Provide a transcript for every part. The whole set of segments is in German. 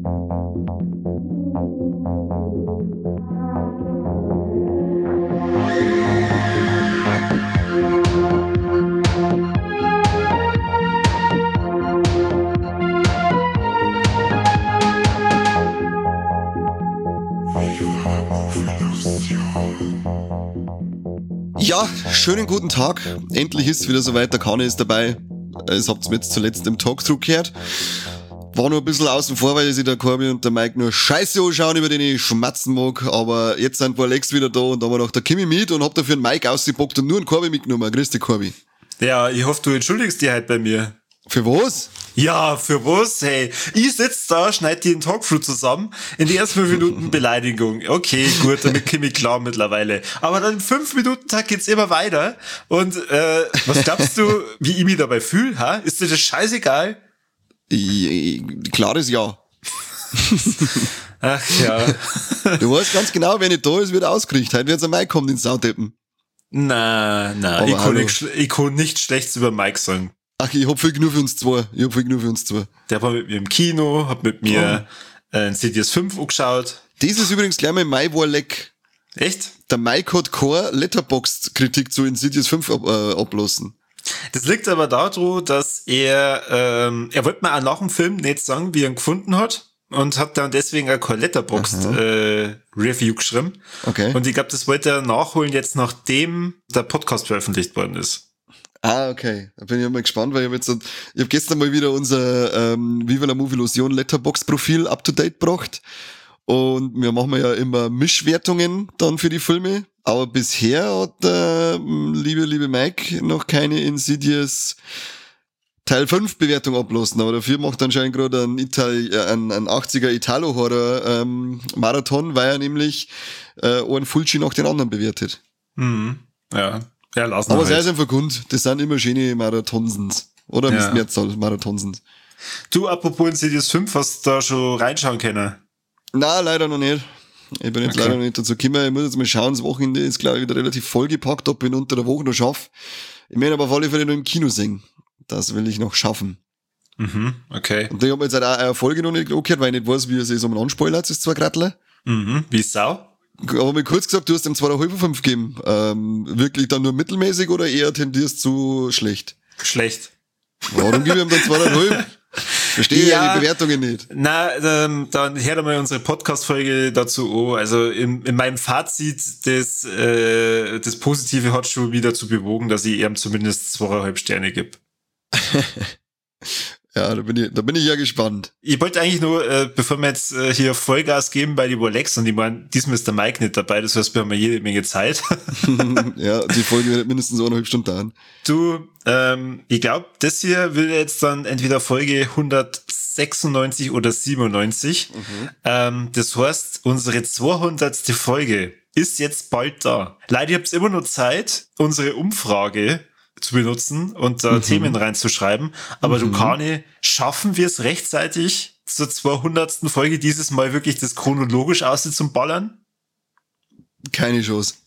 Ja, schönen guten Tag. Endlich ist es wieder soweit, der Kane ist dabei. Das habt ihr jetzt zuletzt im Talkthrough gehört. War nur ein bisschen außen vor, weil sich der Corby und der Mike nur Scheiße anschauen, über den ich schmatzen mag. Aber jetzt sind ein paar Lex wieder da und da haben wir noch der Kimi mit und hab dafür einen Mike ausgepackt und nur einen Corby mitgenommen. Grüß dich, Corby. Ja, ich hoffe, du entschuldigst dich heute bei mir. Für was? Ja, für was? Hey, ich sitz da, schneid die den Talkthrough zusammen, in die ersten 5 Minuten Beleidigung. Okay, gut, damit komme ich klar mittlerweile. Aber dann im 5-Minuten-Tag geht's immer weiter. Und was glaubst du, wie ich mich dabei fühle? Ha? Ist dir das scheißegal? Klares Ja. Ach ja. Du weißt ganz genau, wenn nicht da ist, wird er ausgerichtet. Heute wird es am Mike kommen, den Soundtappen. Na, ich kann nichts Schlechtes über Mike sagen. Ach, ich hab viel genug für uns zwei. Der war mit mir im Kino, hat mit mir Insidious 5 angeschaut. Das ist übrigens gleich mal Mai war leck. Echt? Der Mike hat keine Letterboxd-Kritik zu Insidious 5 ablassen. Das liegt aber daran, dass er wollte mir auch nach dem Film nicht sagen, wie er ihn gefunden hat. Und hat dann deswegen auch kein Letterboxd-Review geschrieben. Okay. Und ich glaube, das wollte er nachholen jetzt, nachdem der Podcast veröffentlicht worden ist. Ah, okay. Da bin ich mal gespannt, weil ich hab gestern mal wieder unser Viva la Movie Illusion Letterboxd-Profil up-to-date gebracht. Und wir machen ja immer Mischwertungen dann für die Filme. Aber bisher hat liebe Mike noch keine Insidious Teil 5 Bewertung ablassen. Aber dafür macht anscheinend gerade ein 80er Italo-Horror Marathon, weil er nämlich einen Fulci nach den anderen bewertet. Mhm. Ja. Ja, lassen aber halt. sei es einfach Grund, das sind immer schöne Marathonsens. Oder ja. Mehrzahl Marathonsens. Du, apropos Insidious 5, hast du da schon reinschauen können? Na, leider noch nicht. Ich bin jetzt leider noch nicht dazu gekommen. Ich muss jetzt mal schauen, das Wochenende ist, glaube ich, wieder relativ vollgepackt, ob ich ihn unter der Woche noch schaffe. Ich meine aber auf alle Fälle noch im Kino sehen. Das will ich noch schaffen. Mhm, okay. Und ich habe jetzt halt auch eine Folge noch nicht angehört, weil ich nicht weiß, wie es sich so anspoilert, das zwei Gratler. Mhm, wie Sau? Aber mir kurz gesagt, du hast ihm 2,5 von 5 gegeben. Wirklich dann nur mittelmäßig oder eher tendierst zu schlecht? Schlecht. Warum gebe ich ihm dann 2,5? Verstehe ja die Bewertungen nicht. Na, dann hört einmal unsere Podcast-Folge dazu an. Also in meinem Fazit, das Positive hat schon wieder zu bewogen, dass ich ihm zumindest 2,5 Sterne gebe. Ja, da bin ich ja gespannt. Ich wollte eigentlich nur, bevor wir jetzt hier Vollgas geben bei die Rolex, und ich meine, diesmal ist der Mike nicht dabei, das heißt, wir haben ja jede Menge Zeit. Ja, die Folge wird mindestens 1,5 Stunden dauern. Du, ich glaube, das hier will jetzt dann entweder Folge 196 oder 97. Das heißt, unsere 200. Folge ist jetzt bald da. Leider habt ihr immer noch Zeit, unsere Umfrage zu benutzen und da Themen reinzuschreiben. Aber du, Kani, schaffen wir es rechtzeitig zur 200. Folge dieses Mal wirklich das chronologisch auszuballern? Keine Chance.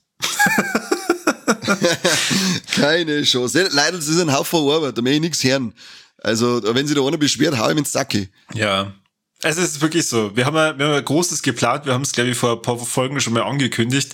Keine Chance. Leider, das ist ein Haufen Arbeit, da möchte ich nichts hören. Also, wenn sich da einer beschwert, hau ihm ins Sacke. Ja. Also es ist wirklich so. Wir haben ja Großes geplant. Wir haben es, glaube ich, vor ein paar Folgen schon mal angekündigt.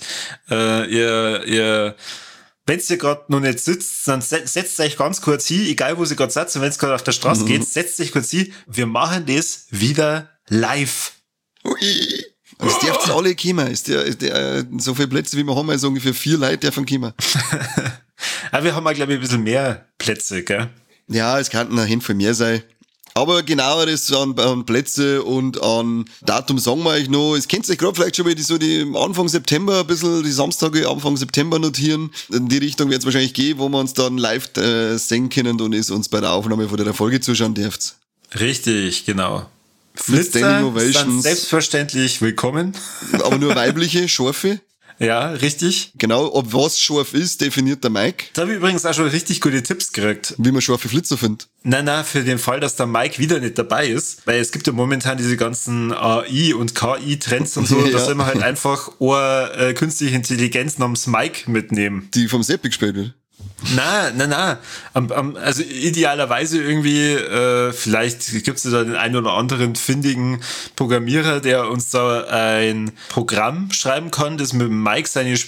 Wenn ihr gerade noch nicht sitzt, dann setzt euch ganz kurz hin, egal wo ihr gerade seid, und wenn es gerade auf der Straße geht, setzt euch kurz hin. Wir machen das wieder live. Ui. Und es dürfen alle kommen. So viele Plätze, wie wir haben, also ungefähr 4 Leute dürfen kommen. Aber wir haben ja, glaube ich, ein bisschen mehr Plätze, gell? Ja, es könnten ein Handvoll mehr sein. Aber genaueres an Plätze und an Datum sagen wir euch noch. Es könnt ihr euch gerade vielleicht schon mal die Anfang September ein bisschen, die Samstage Anfang September notieren. In die Richtung wird es wahrscheinlich gehen, wo wir uns dann live sehen können und es uns bei der Aufnahme von der Folge zuschauen dürft. Richtig, genau. Flitzer sind selbstverständlich willkommen. Aber nur weibliche, scharfe. Ja, richtig. Genau, ob was scharf ist, definiert der Mike. Da habe ich übrigens auch schon richtig gute Tipps gekriegt. Wie man scharfe Flitzer findet. Nein, für den Fall, dass der Mike wieder nicht dabei ist, weil es gibt ja momentan diese ganzen AI- und KI-Trends und so, ja. Da soll man halt einfach eine künstliche Intelligenz namens Mike mitnehmen. Die vom Seppi gespielt wird. Na. Also idealerweise irgendwie, vielleicht gibt es da den einen oder anderen findigen Programmierer, der uns da ein Programm schreiben kann, das mit Mike seine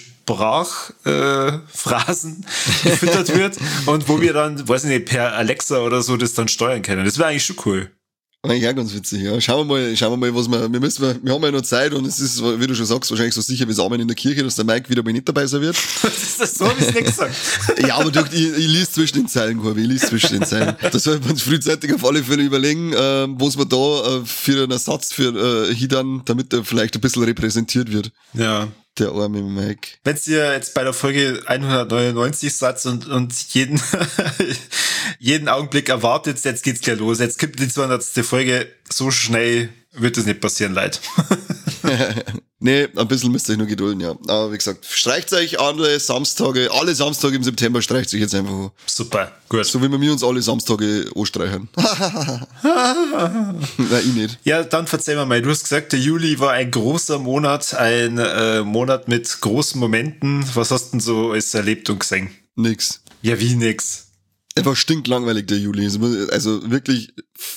Sprachphrasen gefüttert wird und wo wir dann, weiß ich nicht, per Alexa oder so das dann steuern können. Das wäre eigentlich schon cool. Eigentlich auch ganz witzig, ja. Schauen wir mal, was wir haben ja noch Zeit und es ist, wie du schon sagst, wahrscheinlich so sicher wie das Amen in der Kirche, dass der Mike wieder mal nicht dabei sein wird. So habe ich nicht gesagt. Ja, aber ich lese zwischen den Zeilen, Corby, Das sollten wir uns frühzeitig auf alle Fälle überlegen, was wir da für einen Ersatz für Hidan, damit er vielleicht ein bisschen repräsentiert wird. Ja. Der arme Mike. Wenn ihr jetzt bei der Folge 199 seid und jeden Augenblick erwartet, jetzt geht's gleich los. Jetzt gibt die 200. Folge, so schnell wird das nicht passieren, leid. Nee, ein bisschen müsst ihr euch nur gedulden, ja. Aber wie gesagt, streicht euch alle Samstage im September streicht sich jetzt einfach an. Super, gut. So wie wir uns alle Samstage anstreichen. Nein, ich nicht. Ja, dann verzeih mir mal, du hast gesagt, der Juli war ein großer Monat, ein Monat mit großen Momenten. Was hast du denn so alles erlebt und gesehen? Nix. Ja, wie nix? Einfach stinklangweilig, der Juli. Also wirklich...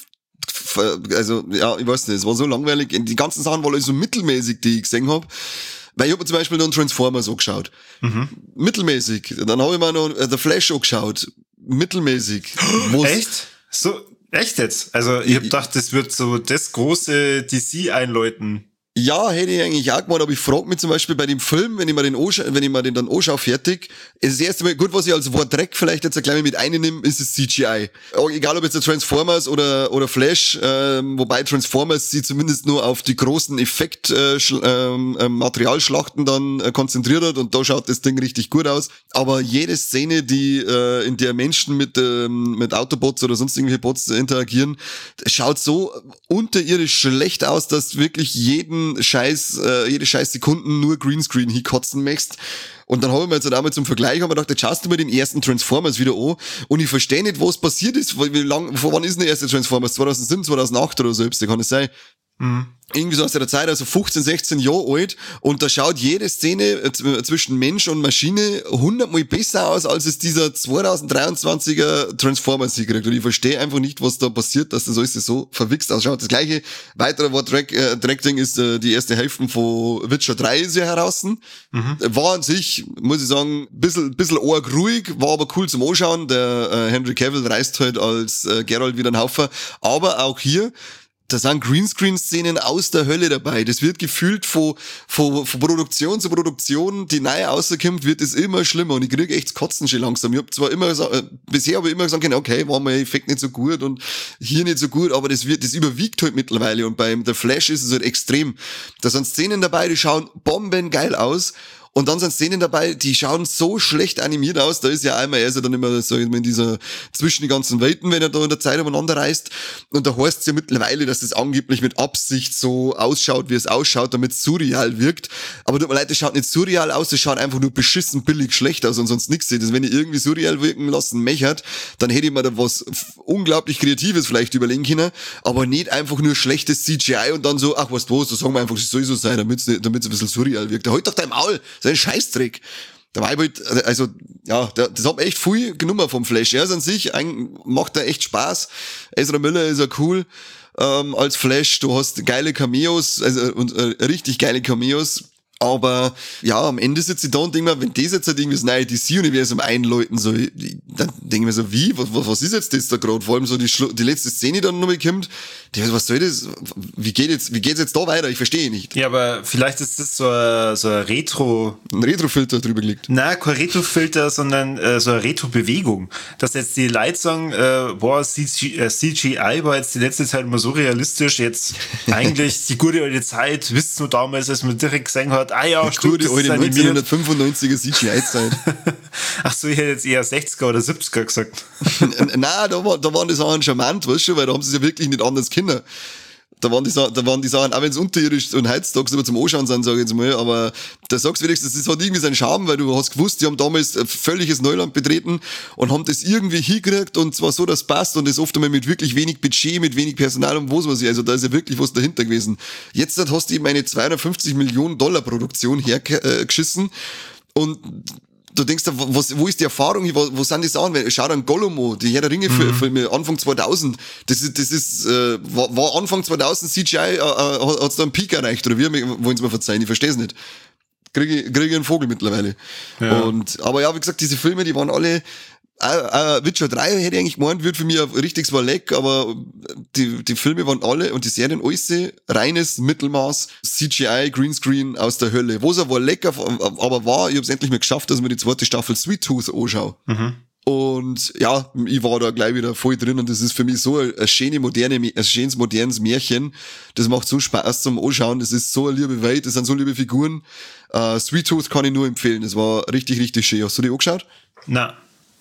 Also, ja, ich weiß nicht, es war so langweilig. Die ganzen Sachen waren alle so mittelmäßig, die ich gesehen habe. Weil ich habe zum Beispiel dann Transformers angeschaut. Mittelmäßig. Dann habe ich mir noch The Flash angeschaut. Mittelmäßig. Echt? So, echt jetzt? Also, ich hab gedacht, das wird so das große DC einläuten. Ja, hätte ich eigentlich auch gemacht, aber ich frage mich zum Beispiel bei dem Film, wenn ich mir den dann anschaue, fertig, ist das erste Mal, gut, was ich als Wort Dreck vielleicht jetzt gleich mit einnehme, ist das CGI. Egal ob jetzt der Transformers oder Flash, wobei Transformers sie zumindest nur auf die großen Materialschlachten dann konzentriert hat und da schaut das Ding richtig gut aus. Aber jede Szene, die in der Menschen mit Autobots oder sonst irgendwelche Bots interagieren, schaut so unterirdisch schlecht aus, dass wirklich jede scheiß Sekunden nur Greenscreen hinkotzen möchtest. Und dann habe ich mir jetzt halt einmal zum Vergleich gedacht, jetzt schaust du mir den ersten Transformers wieder an und ich verstehe nicht, was passiert ist. Vor wann ist denn der erste Transformers? 2007, 2008 oder so, kann es sein? Irgendwie so aus der Zeit, also 15, 16 Jahre alt, und da schaut jede Szene zwischen Mensch und Maschine 100-mal besser aus, als es dieser 2023er Transformers hinkriegt. Und ich verstehe einfach nicht, was da passiert, dass das alles so verwichst ausschaut. Das gleiche weitere Wort Track-Ding ist die erste Hälfte von Witcher 3 ist ja heraus. War an sich, muss ich sagen, bisschen arg ruhig, war aber cool zum Anschauen. Der Henry Cavill reist halt als Geralt wieder einen Haufen. Aber auch hier, da sind Greenscreen-Szenen aus der Hölle dabei. Das wird gefühlt von Produktion zu Produktion, die neu rauskommt, wird es immer schlimmer. Und ich kriege echt Kotzen schon langsam. Ich habe zwar immer bisher habe ich immer gesagt, okay, war mein Effekt nicht so gut und hier nicht so gut, aber das überwiegt halt mittlerweile. Und beim The Flash ist es halt extrem. Da sind Szenen dabei, die schauen bombengeil aus. Und dann sind Szenen dabei, die schauen so schlecht animiert aus. Da ist ja einmal, er ist ja dann immer so in dieser, zwischen die ganzen Welten, wenn er da in der Zeit umeinander reist. Und da heißt es ja mittlerweile, dass das angeblich mit Absicht so ausschaut, wie es ausschaut, damit es surreal wirkt. Aber tut mir leid, das schaut nicht surreal aus, das schaut einfach nur beschissen billig schlecht aus und sonst nichts. Das, wenn ich irgendwie surreal wirken lassen mechert, dann hätte ich mir da was unglaublich Kreatives vielleicht überlegen können, aber nicht einfach nur schlechtes CGI und dann so, ach, weißt du was, da sagen wir einfach, das soll so sein, damit es ein bisschen surreal wirkt. Halt doch dein Maul! Das ist ein Scheißdreck. Da war halt, also, ja, das hat mir echt viel genommen vom Flash. Er ist an sich, macht da echt Spaß. Ezra Miller ist ja cool, als Flash. Du hast geile Cameos, also, und richtig geile Cameos. Aber, ja, am Ende sitze ich da und denke mir, wenn das jetzt halt irgendwie das neue DC-Universum einläuten soll, dann denke ich mir so, wie? Was ist jetzt das da gerade? Vor allem so die letzte Szene, die dann nochmal kommt. Was soll das? Wie geht's jetzt da weiter? Ich verstehe nicht. Ja, aber vielleicht ist das so ein Retro... Ein Retro-Filter drüber gelegt. Nein, kein Retro-Filter, sondern so eine Retro-Bewegung. Dass jetzt die Leute sagen, boah, CGI war jetzt die letzte Zeit immer so realistisch, jetzt eigentlich die gute alte Zeit, wisst ihr damals, als man direkt gesehen hat, ah ja, stimmt, das ist animiert. 1995er CGI-Zeit. Ach so, ich hätte jetzt eher 60er oder 70er gesagt. Nein, da waren die Sachen charmant, weißt du, weil da haben sie es ja wirklich nicht anders können. Da waren die Sachen, auch wenn es unterirdisch und heutzutage immer zum Anschauen sind, sage ich jetzt mal, aber da sagst du wenigstens, das hat irgendwie seinen Charme, weil du hast gewusst, die haben damals ein völliges Neuland betreten und haben das irgendwie hingekriegt und zwar so, dass es passt und das oft einmal mit wirklich wenig Budget, mit wenig Personal und was weiß ich, also da ist ja wirklich was dahinter gewesen. Jetzt hast du eben eine $250 Millionen Produktion hergeschissen und du denkst, wo ist die Erfahrung, wo sind die Sachen? Schau dir an Gollum an, die Herr der Ringe-Filme, Anfang 2000, war Anfang 2000 CGI, hat's da einen Peak erreicht, oder wie wollen sie mir verzeihen, ich versteh's nicht. Kriege ich einen Vogel mittlerweile. Ja. Aber ja, wie gesagt, diese Filme, die waren alle, Witcher 3 hätte ich eigentlich gemeint, wird für mich ein richtiges Leck, aber die Filme waren alle und die Serien alles reines Mittelmaß, CGI, Greenscreen aus der Hölle. Wo es war lecker, aber ich hab's endlich mal geschafft, dass ich mir die zweite Staffel Sweet Tooth anschaue. Mhm. Und ja, ich war da gleich wieder voll drin und das ist für mich so ein schönes modernes Märchen. Das macht so Spaß zum Anschauen, das ist so eine liebe Welt, das sind so liebe Figuren. Sweet Tooth kann ich nur empfehlen, das war richtig, richtig schön. Hast du die angeschaut? Na.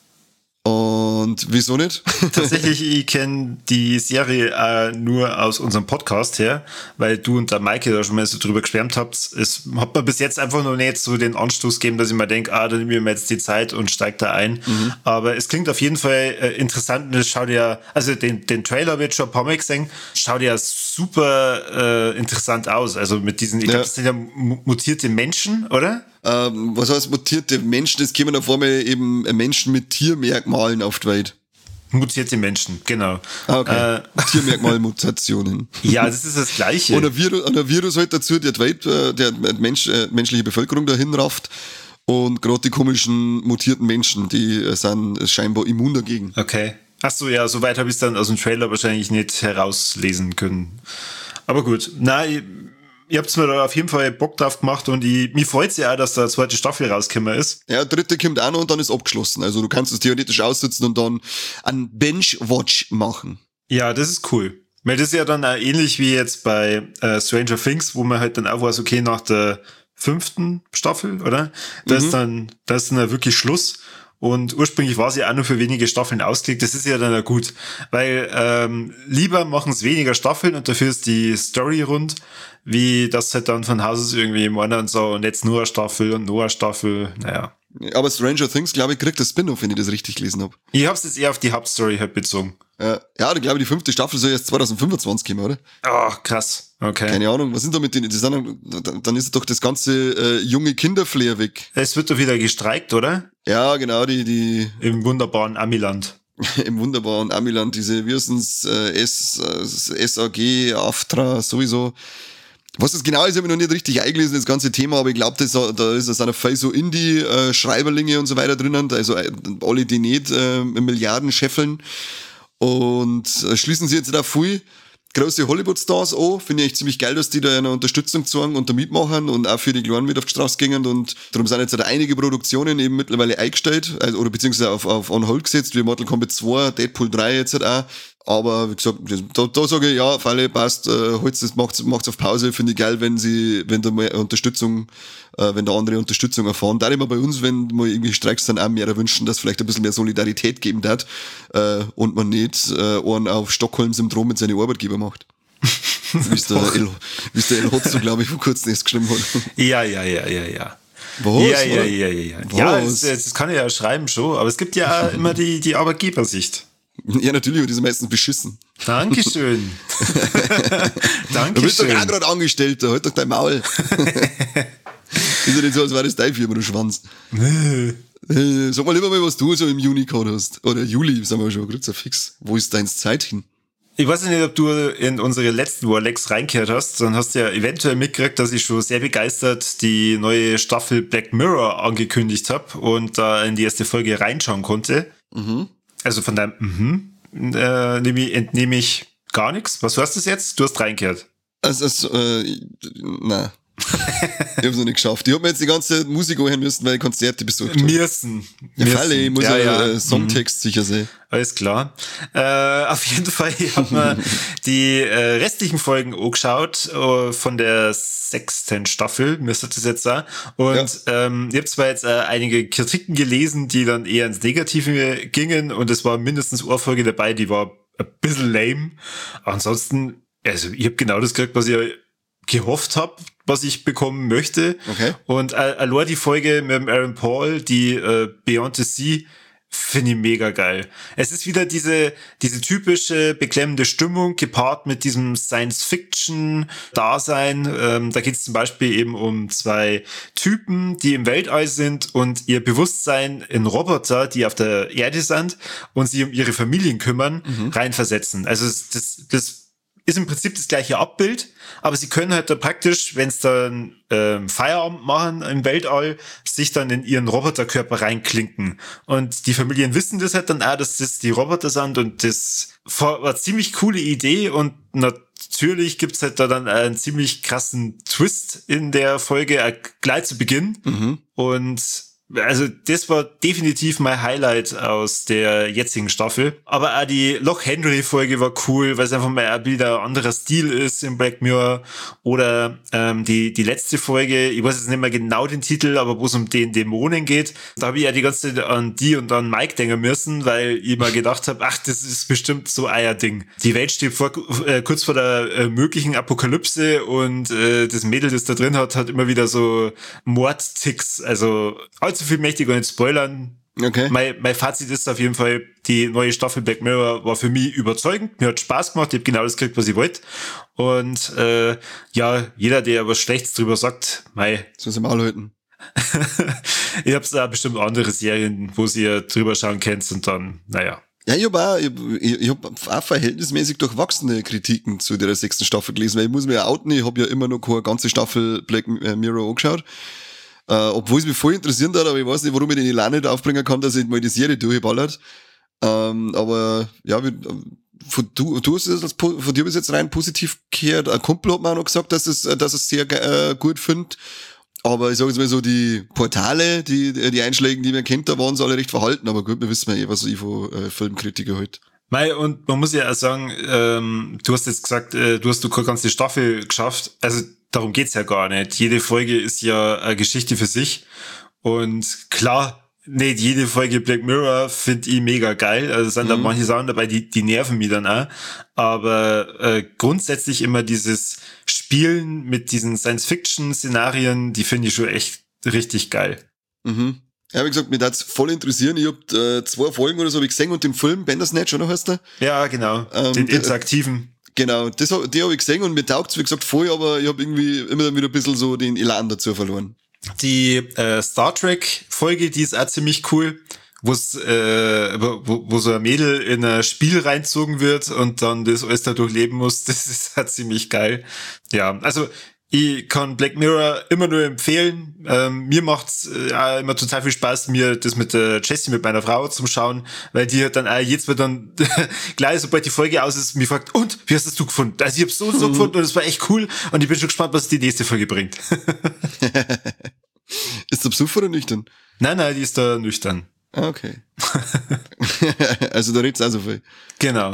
Und wieso nicht? Tatsächlich, ich kenne die Serie nur aus unserem Podcast her, weil du und der Maike da schon mal so drüber geschwärmt habt. Es hat mir bis jetzt einfach noch nicht so den Anstoß gegeben, dass ich mir denke, da nehme ich mir jetzt die Zeit und steige da ein. Mhm. Aber es klingt auf jeden Fall interessant und es schaut ja, also den Trailer wird schon ein paar Mal gesehen, schaut ja super interessant aus. Also mit diesen, ich glaube, das sind ja mutierte Menschen, oder? Was heißt mutierte Menschen? Es kommen auf einmal eben Menschen mit Tiermerkmalen auf die Welt. Mutierte Menschen, genau. Okay. Tiermerkmalmutationen. Ja, das ist das Gleiche. Und ein Virus halt dazu, der die Welt, der menschliche Bevölkerung dahin rafft. Und gerade die komischen mutierten Menschen, die sind scheinbar immun dagegen. Okay. Achso, ja, soweit habe ich es dann aus dem Trailer wahrscheinlich nicht herauslesen können. Aber gut, ihr habt mir da auf jeden Fall Bock drauf gemacht und mich freut es ja auch, dass da eine zweite Staffel rausgekommen ist. Ja, dritte kommt auch noch und dann ist abgeschlossen. Also du kannst es theoretisch aussitzen und dann einen Bench-Watch machen. Ja, das ist cool. Weil das ist ja dann auch ähnlich wie jetzt bei Stranger Things, wo man halt dann auch weiß, okay, nach der 5. Staffel, oder? Da ist dann wirklich Schluss. Und ursprünglich war sie auch nur für wenige Staffeln ausgelegt. Das ist ja dann auch gut, weil lieber machen es weniger Staffeln und dafür ist die Story rund, wie das halt dann von Haus aus irgendwie im anderen so und jetzt nur eine Staffel und nur eine Staffel, naja. Aber Stranger Things, glaube ich, kriegt das Spin-off, wenn ich das richtig gelesen habe. Ich hab's jetzt eher auf die Hauptstory halt bezogen. Ja, ich glaube, die 5. Staffel soll erst 2025 kommen, oder? Ach, krass. Okay. Keine Ahnung, was sind da mit denen? Dann ist doch das ganze junge Kinderflair weg. Es wird doch wieder gestreikt, oder? Ja, genau, die im wunderbaren Amiland. Im wunderbaren Amiland, diese, wie heißen's, SAG, AFTRA, sowieso. Was das genau ist, habe ich noch nicht richtig eingelesen, das ganze Thema, aber ich glaube, da ist es viel so Indie-Schreiberlinge und so weiter drinnen, also alle, die nicht Milliarden scheffeln. Und schließen sie jetzt da viel große Hollywood-Stars an. Finde ich echt ziemlich geil, dass die da eine Unterstützung zeigen und da mitmachen und auch für die Kleinen mit auf die Straße gehen. Und darum sind jetzt einige Produktionen eben mittlerweile eingestellt, also, oder beziehungsweise auf on hold gesetzt, wie Mortal Kombat 2, Deadpool 3 jetzt halt auch. Aber wie gesagt, da sage ich, ja, auf alle passt, macht's auf Pause, finde ich geil, wenn da mal Unterstützung, wenn da andere Unterstützung erfahren. Da immer bei uns, wenn mal irgendwie Streiks dann auch mehr wünschen, dass vielleicht ein bisschen mehr Solidarität geben darf, und man nicht einen auf Stockholm-Syndrom mit seinen Arbeitgeber macht. Wie es der El Hotzo, glaube ich, vor kurzem erst geschrieben hat. Ja. Was? Ja, das kann ich ja schreiben schon, aber es gibt ja immer die Arbeitgebersicht. Ja, natürlich, die sind meistens beschissen. Dankeschön. Dankeschön. Du bist doch auch gerade Angestellter, halt doch dein Maul. Ist ja nicht so, als wäre das dein Firma, du Schwanz. Sag mal lieber mal, was du so im Juni gehabt hast. Oder Juli, sagen wir schon, grüßer fix. Wo ist dein Zeit hin? Ich weiß nicht, ob du in unsere letzten Warlecks reingehört hast, dann hast du ja eventuell mitgekriegt, dass ich schon sehr begeistert die neue Staffel Black Mirror angekündigt habe und da in die erste Folge reinschauen konnte. Mhm. Also von deinem entnehme ich gar nichts. Was hörst du jetzt? Du hast reingehört. Nein. Ich hab's noch nicht geschafft. Ich hab mir jetzt die ganze Musik anhören müssen, weil ich Konzerte besucht habe. Müssen. Ich muss Songtext sicher sehen. Alles klar. Auf jeden Fall, ich habe mir die restlichen Folgen angeschaut von der 6. Staffel, müsste das jetzt sein. Und ich habe zwar jetzt einige Kritiken gelesen, die dann eher ins Negative gingen und es war mindestens eine Folge dabei, die war ein bisschen lame. Aber ansonsten, also ich habe genau das gekriegt, was ich gehofft habe, was ich bekommen möchte. Okay. Und allein die Folge mit dem Aaron Paul, die Beyond the Sea, finde ich mega geil. Es ist wieder diese typische beklemmende Stimmung gepaart mit diesem Science-Fiction-Dasein. Da geht es zum Beispiel eben um 2 Typen, die im Weltall sind und ihr Bewusstsein in Roboter, die auf der Erde sind und sie um ihre Familien kümmern, reinversetzen. Also das ist im Prinzip das gleiche Abbild, aber sie können halt da praktisch, wenn es dann Feierabend machen im Weltall, sich dann in ihren Roboterkörper reinklinken. Und die Familien wissen das halt dann auch, dass das die Roboter sind, und das war eine ziemlich coole Idee, und natürlich gibt's halt da dann einen ziemlich krassen Twist in der Folge gleich zu Beginn. Und also das war definitiv mein Highlight aus der jetzigen Staffel. Aber auch die Loch Henry Folge war cool, weil es einfach mal wieder ein anderer Stil ist im Black Mirror. Oder die letzte Folge, ich weiß jetzt nicht mehr genau den Titel, aber wo es um den Dämonen geht. Da habe ich ja die ganze Zeit an die und an Mike denken müssen, weil ich mal gedacht habe, ach, das ist bestimmt so ein Ding. Die Welt steht kurz vor der möglichen Apokalypse, und das Mädel, das da drin hat immer wieder so Mordticks. Also allzu viel möchte ich gar nicht spoilern. Okay. Mein Fazit ist auf jeden Fall, die neue Staffel Black Mirror war für mich überzeugend. Mir hat Spaß gemacht. Ich habe genau das gekriegt, was ich wollte. Und ja, jeder, der was Schlechtes drüber sagt, so sind wir alle halten. Ich hab's da bestimmt andere Serien, wo ihr drüber schauen könnt, und dann, naja. Ja, ich hab auch verhältnismäßig durchwachsene Kritiken zu der 6. Staffel gelesen, weil ich muss mir ja outen, ich habe ja immer noch keine ganze Staffel Black Mirror angeschaut. Obwohl es mich voll interessiert hat, aber ich weiß nicht, warum ich den Elan nicht aufbringen kann, dass ich mal die Serie durchballert. Aber ja, du hast es von dir bis jetzt rein positiv gehört. Ein Kumpel hat mir auch noch gesagt, dass es sehr gut findet. Aber ich sage jetzt mal so, die Portale, die Einschläge, die man kennt, da waren sie alle recht verhalten. Aber gut, wir wissen ja was ich von Filmkritiker halt. Und man muss ja auch sagen, du hast jetzt gesagt, du hast keine ganze Staffel geschafft. Also darum geht's ja gar nicht. Jede Folge ist ja eine Geschichte für sich. Und klar, nicht jede Folge Black Mirror finde ich mega geil. Also es sind da manche Sachen dabei, die nerven mich dann auch. Aber grundsätzlich immer dieses Spielen mit diesen Science-Fiction-Szenarien, die finde ich schon echt richtig geil. Ja, wie gesagt, mich hat's voll interessieren. Ich hab 2 Folgen oder so hab ich gesehen, und den Film Bandersnatch, oder heißt der? Ja, genau. Den interaktiven. Genau, die hab ich gesehen, und mir taugt's, wie gesagt, voll, aber ich hab irgendwie immer wieder ein bisschen so den Elan dazu verloren. Die Star Trek Folge, die ist auch ziemlich cool, wo so ein Mädel in ein Spiel reinzogen wird und dann das alles da durchleben muss. Das ist halt ziemlich geil. Ja, also ich kann Black Mirror immer nur empfehlen. Mir macht's immer total viel Spaß, mir das mit der Jessie, mit meiner Frau zum Schauen, weil die hat dann jetzt wird dann gleich, sobald die Folge aus ist, mich fragt, und wie hast du gefunden? Also ich hab's so gefunden, und es war echt cool, und ich bin schon gespannt, was die nächste Folge bringt. Ist der besoffen oder nüchtern? Nein, die ist da nüchtern. Ah, okay. Also da redet's auch so viel. Genau.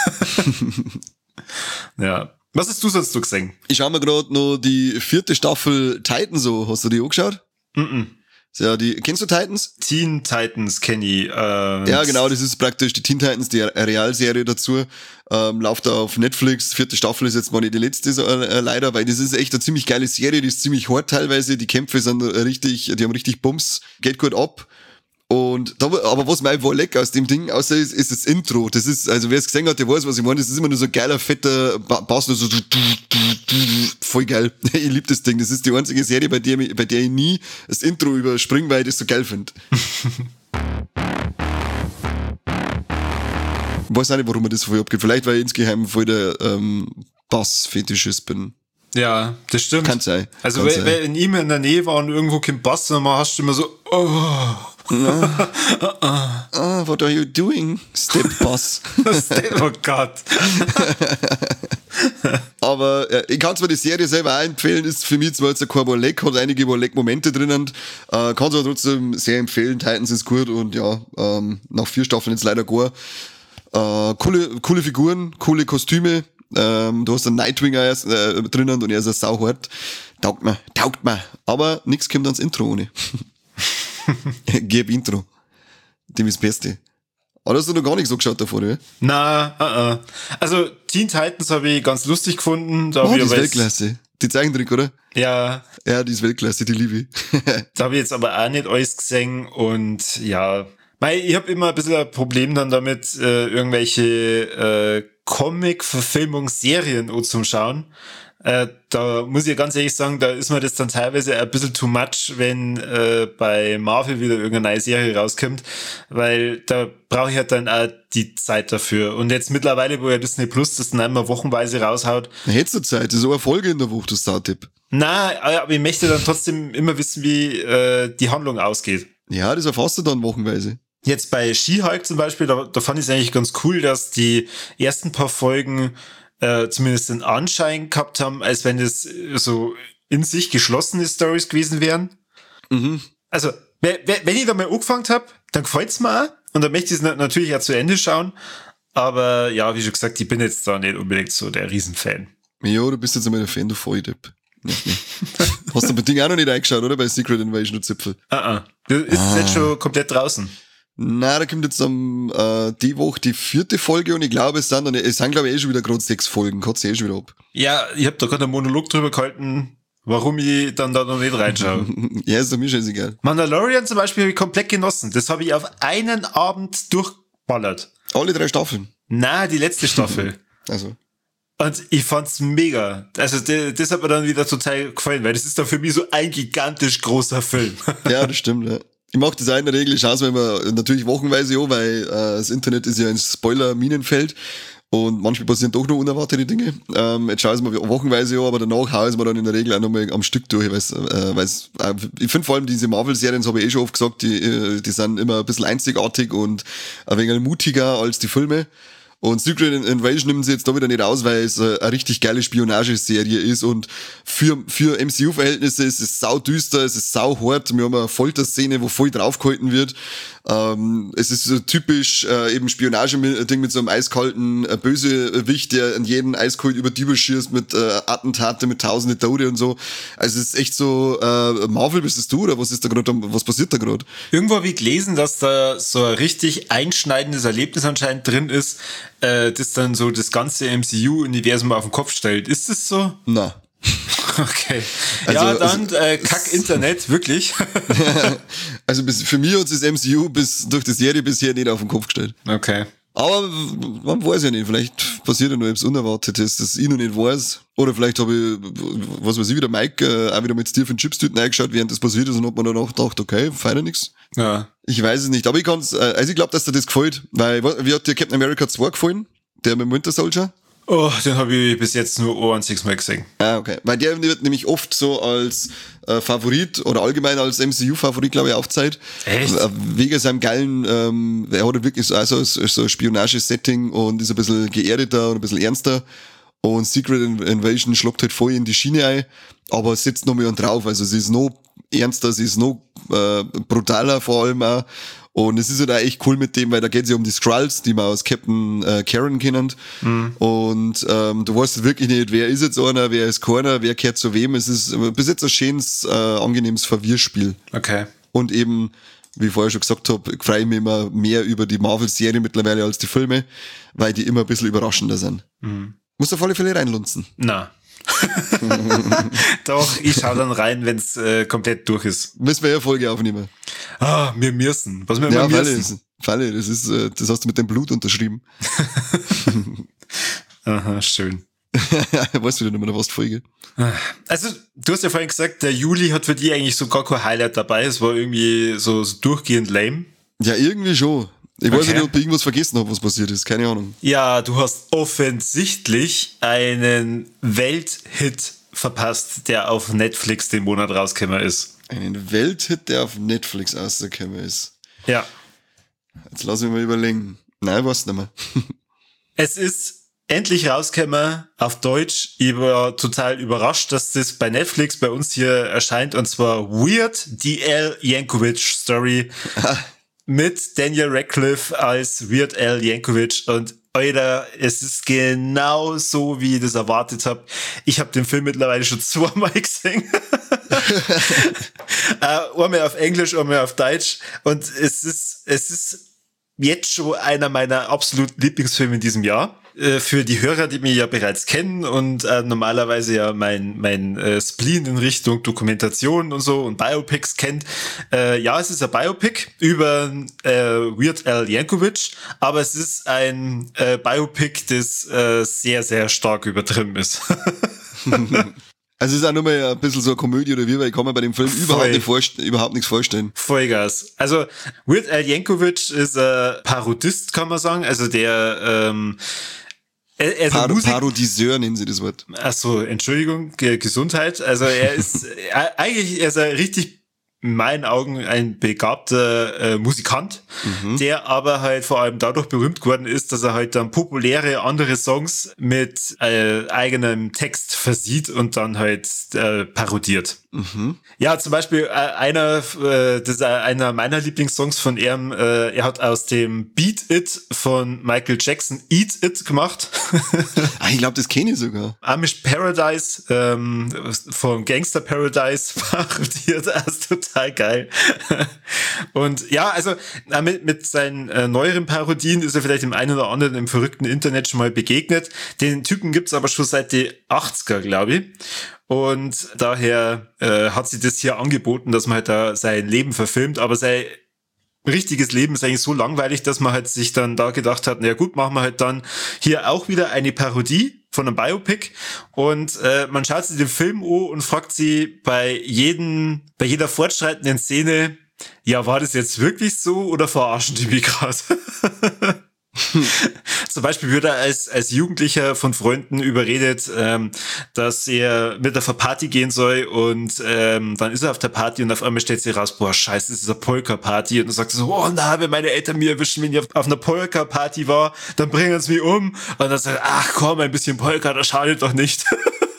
Ja. Was hast du sonst so gesehen? Ich schau mir gerade noch die 4. Staffel Titans so. Hast du die angeschaut? Ja, kennst du Titans? Teen Titans kenne ich. Ja, genau, das ist praktisch die Teen Titans, die Realserie dazu. Läuft da auf Netflix. 4. Staffel ist jetzt mal nicht die letzte, leider, weil das ist echt eine ziemlich geile Serie, die ist ziemlich hart teilweise. Die Kämpfe sind die haben richtig Bums, geht gut ab. Und aber was mir wohl lecker aus dem Ding außer ist das Intro. Das ist, also wer es gesehen hat, der weiß, was ich meine. Das ist immer nur so ein geiler, fetter Bass, nur so voll geil. Ich liebe das Ding. Das ist die einzige Serie, bei der ich nie das Intro überspringe, weil ich das so geil finde. Ich weiß auch nicht, warum mir das voll abgeht. Vielleicht, weil ich insgeheim voll der Bass-Fetischist bin. Ja, das stimmt. Kann sein. Also wenn in ihm in der Nähe war und irgendwo kein Bass, dann hast du immer so, what are you doing? Step Bass. Oh Gott. Aber ich kann zwar die Serie selber auch empfehlen, ist für mich zwar jetzt kein Wollek, hat einige Wollek-Momente drinnen, kann es aber trotzdem sehr empfehlen. Titans ist gut, und ja, nach 4 Staffeln jetzt leider gar. Coole Figuren, coole Kostüme. Du hast einen Nightwing drinnen, und er ist ein sauhart. Taugt mir. Aber nix kommt ans Intro ohne. Gib Intro. Dem ist das Beste. Aber hast du noch gar nicht so geschaut davor, oder? Na, Also Teen Titans habe ich ganz lustig gefunden. Die ist Weltklasse. Die Zeichentrick, oder? Ja. Ja, die ist Weltklasse, die liebe ich. Da habe ich jetzt aber auch nicht alles gesehen, und ja, Weil ich habe immer ein bisschen ein Problem dann damit, irgendwelche Comic-Verfilmungsserien zum Schauen. Da muss ich ganz ehrlich sagen, da ist mir das dann teilweise ein bisschen too much, wenn bei Marvel wieder irgendeine neue Serie rauskommt, weil da brauche ich halt dann auch die Zeit dafür. Und jetzt mittlerweile, wo ja Disney Plus das dann einmal wochenweise raushaut. Hättest du Zeit, das ist so eine Folge in der Woche, das Startipp. Na, aber ich möchte dann trotzdem immer wissen, wie die Handlung ausgeht. Ja, das erfasst du dann wochenweise. Jetzt bei She-Hulk zum Beispiel, da fand ich es eigentlich ganz cool, dass die ersten paar Folgen zumindest den Anschein gehabt haben, als wenn es so in sich geschlossene Stories gewesen wären. Mhm. Also, wenn ich da mal angefangen habe, dann gefällt's mir auch. Und dann möchte ich es natürlich auch zu Ende schauen. Aber ja, wie schon gesagt, ich bin jetzt da nicht unbedingt so der Riesenfan. Ja, du bist jetzt einmal der Fan, du Volldepp. Hast du bei Ding auch noch nicht eingeschaut, oder? Bei Secret Invasion und Zipfel. Das ist jetzt schon komplett draußen. Na, da kommt jetzt die Woche die 4. Folge und ich glaube, es sind glaube ich schon wieder gerade 6 Folgen. Kotzt schon wieder ab. Ja, ich habe da gerade einen Monolog drüber gehalten, warum ich dann da noch nicht reinschaue. Ja, ist doch mir scheißegal. Mandalorian zum Beispiel habe ich komplett genossen. Das habe ich auf einen Abend durchballert. Alle 3 Staffeln. Na, die letzte Staffel. Also. Und ich fand's mega. Also das hat mir dann wieder total gefallen, weil das ist dann für mich so ein gigantisch großer Film. Ja, das stimmt, ja. Ich mache das auch in der Regel, ich schaue es mir immer natürlich wochenweise an, weil das Internet ist ja ein Spoiler-Minenfeld und manchmal passieren doch noch unerwartete Dinge. Jetzt schaue ich es mir wochenweise an, aber danach haue ich es mir dann in der Regel auch nochmal am Stück durch, weil's, ich finde vor allem diese Marvel-Serien, das habe ich schon oft gesagt, die sind immer ein bisschen einzigartig und ein wenig mutiger als die Filme. Und Secret Invasion nimmt sie jetzt da wieder nicht aus, weil es eine richtig geile Spionageserie ist und für MCU-Verhältnisse ist es sau düster, es ist sau hart. Wir haben eine Folterszene, wo voll draufgehalten wird. Es ist so typisch eben Spionage-Ding mit so einem eiskalten Bösewicht, der an jeden eiskalt über die überschießt mit Attentate, mit tausende Tode und so. Also es ist echt so, Marvel bist es du oder was passiert da gerade? Irgendwo habe ich gelesen, dass da so ein richtig einschneidendes Erlebnis anscheinend drin ist, das dann so das ganze MCU-Universum auf den Kopf stellt. Ist das so? Na. Okay. Ja, dann kack Internet, wirklich. Also für mich hat das MCU durch die Serie bisher nicht auf den Kopf gestellt. Okay. Aber man weiß ja nicht, vielleicht passiert ja noch etwas Unerwartetes, das ich noch nicht weiß. Oder vielleicht habe ich, was weiß ich, wieder Mike auch wieder mit Stephen Chips-Tüten eingeschaut, während das passiert ist und hat man danach gedacht, okay, feiner nix. Ja. Ich weiß es nicht, aber ich glaube, dass dir das gefällt, weil, wie hat dir Captain America 2 gefallen? Der mit dem Winter Soldier? Oh, den habe ich bis jetzt nur ein einziges Mal gesehen. Ah, okay. Weil der wird nämlich oft so als Favorit oder allgemein als MCU-Favorit, glaube ich, aufgezeigt. Echt? Wegen seinem geilen, er hat wirklich so ein Spionage-Setting und ist ein bisschen geerdeter und ein bisschen ernster. Und Secret Invasion schlägt halt voll in die Schiene ein, aber es setzt noch mehr drauf. Also sie ist noch ernster, sie ist noch brutaler vor allem auch. Und es ist halt auch echt cool mit dem, weil da geht es ja um die Skrulls, die man aus Captain Karen kennen. Mhm. Und du weißt wirklich nicht, wer ist jetzt einer, wer ist keiner, wer gehört zu wem. Es ist bis jetzt ein schönes, angenehmes Verwirrspiel. Okay. Und eben, wie ich vorher schon gesagt habe, freue ich mich immer mehr über die Marvel-Serie mittlerweile als die Filme, weil die immer ein bisschen überraschender sind. Mhm. Musst du auf alle Fälle reinlunzen. Na. Doch, ich schau dann rein, wenn's komplett durch ist. Müssen wir ja Folge aufnehmen. Ah, wir müssen. Was wir ja, immer müssen. Falle, das hast du mit dem Blut unterschrieben. Aha, schön. Weißt du denn immer noch was die Folge? Also, du hast ja vorhin gesagt, der Juli hat für dich eigentlich so gar kein Highlight dabei. Es war irgendwie so durchgehend lame. Ja, irgendwie schon. Ich weiß nicht, ob ich irgendwas vergessen habe, was passiert ist. Keine Ahnung. Ja, du hast offensichtlich einen Welthit verpasst, der auf Netflix den Monat rausgekommen ist. Einen Welthit, der auf Netflix rausgekommen ist? Ja. Jetzt lass mich mal überlegen. Nein, ich weiß nicht mehr. Es ist endlich rausgekommen auf Deutsch. Ich war total überrascht, dass das bei Netflix bei uns hier erscheint. Und zwar Weird, die Al Yankovic Story. Mit Daniel Radcliffe als Weird Al Yankovic und Alter, es ist genau so, wie ich das erwartet habe. Ich habe den Film mittlerweile schon 2-mal gesehen. Einmal auf Englisch, einmal auf Deutsch und es ist jetzt schon einer meiner absoluten Lieblingsfilme in diesem Jahr. für die Hörer, die mich ja bereits kennen und normalerweise ja mein Spleen in Richtung Dokumentation und so und Biopics kennt, ja, es ist ein Biopic über Weird Al Yankovic, aber es ist ein Biopic, das sehr, sehr stark übertrieben ist. Also es ist auch nur mal ein bisschen so eine Komödie oder wie, weil ich kann mir bei dem Film überhaupt nichts vorstellen. Vollgas. Also Weird Al Yankovic ist ein Parodist, kann man sagen. Also der er ist Parodiseur nennen sie das Wort. Ach so, Entschuldigung, Gesundheit. Also er ist eigentlich er ist ein richtig in meinen Augen ein begabter Musikant, der aber halt vor allem dadurch berühmt geworden ist, dass er halt dann populäre andere Songs mit eigenem Text versieht und dann halt parodiert. Ja, zum Beispiel das ist einer meiner Lieblingssongs von ihm. Er hat aus dem Beat It von Michael Jackson Eat It gemacht. Ich glaube, das kenne ich sogar. Amish Paradise von Gangster Paradise parodiert. Das ist total geil. Und ja, also mit seinen neueren Parodien ist er vielleicht dem einen oder anderen im verrückten Internet schon mal begegnet. Den Typen gibt's aber schon seit die 80er, glaube ich. Und daher hat sie das hier angeboten, dass man halt da sein Leben verfilmt, aber sein richtiges Leben ist eigentlich so langweilig, dass man halt sich dann da gedacht hat, na gut, machen wir halt dann hier auch wieder eine Parodie von einem Biopic und man schaut sich den Film an und fragt sie bei jeder fortschreitenden Szene, ja, war das jetzt wirklich so oder verarschen die mich gerade? Zum Beispiel wird er als Jugendlicher von Freunden überredet, dass er mit auf eine Party gehen soll und dann ist er auf der Party und auf einmal stellt sich raus, boah, scheiße, das ist eine Polka-Party und dann sagt er so, oh na, wenn meine Eltern mir erwischen, wenn ich auf einer Polka-Party war, dann bringen sie mich um und dann sagt er, ach komm, ein bisschen Polka, das schadet doch nicht.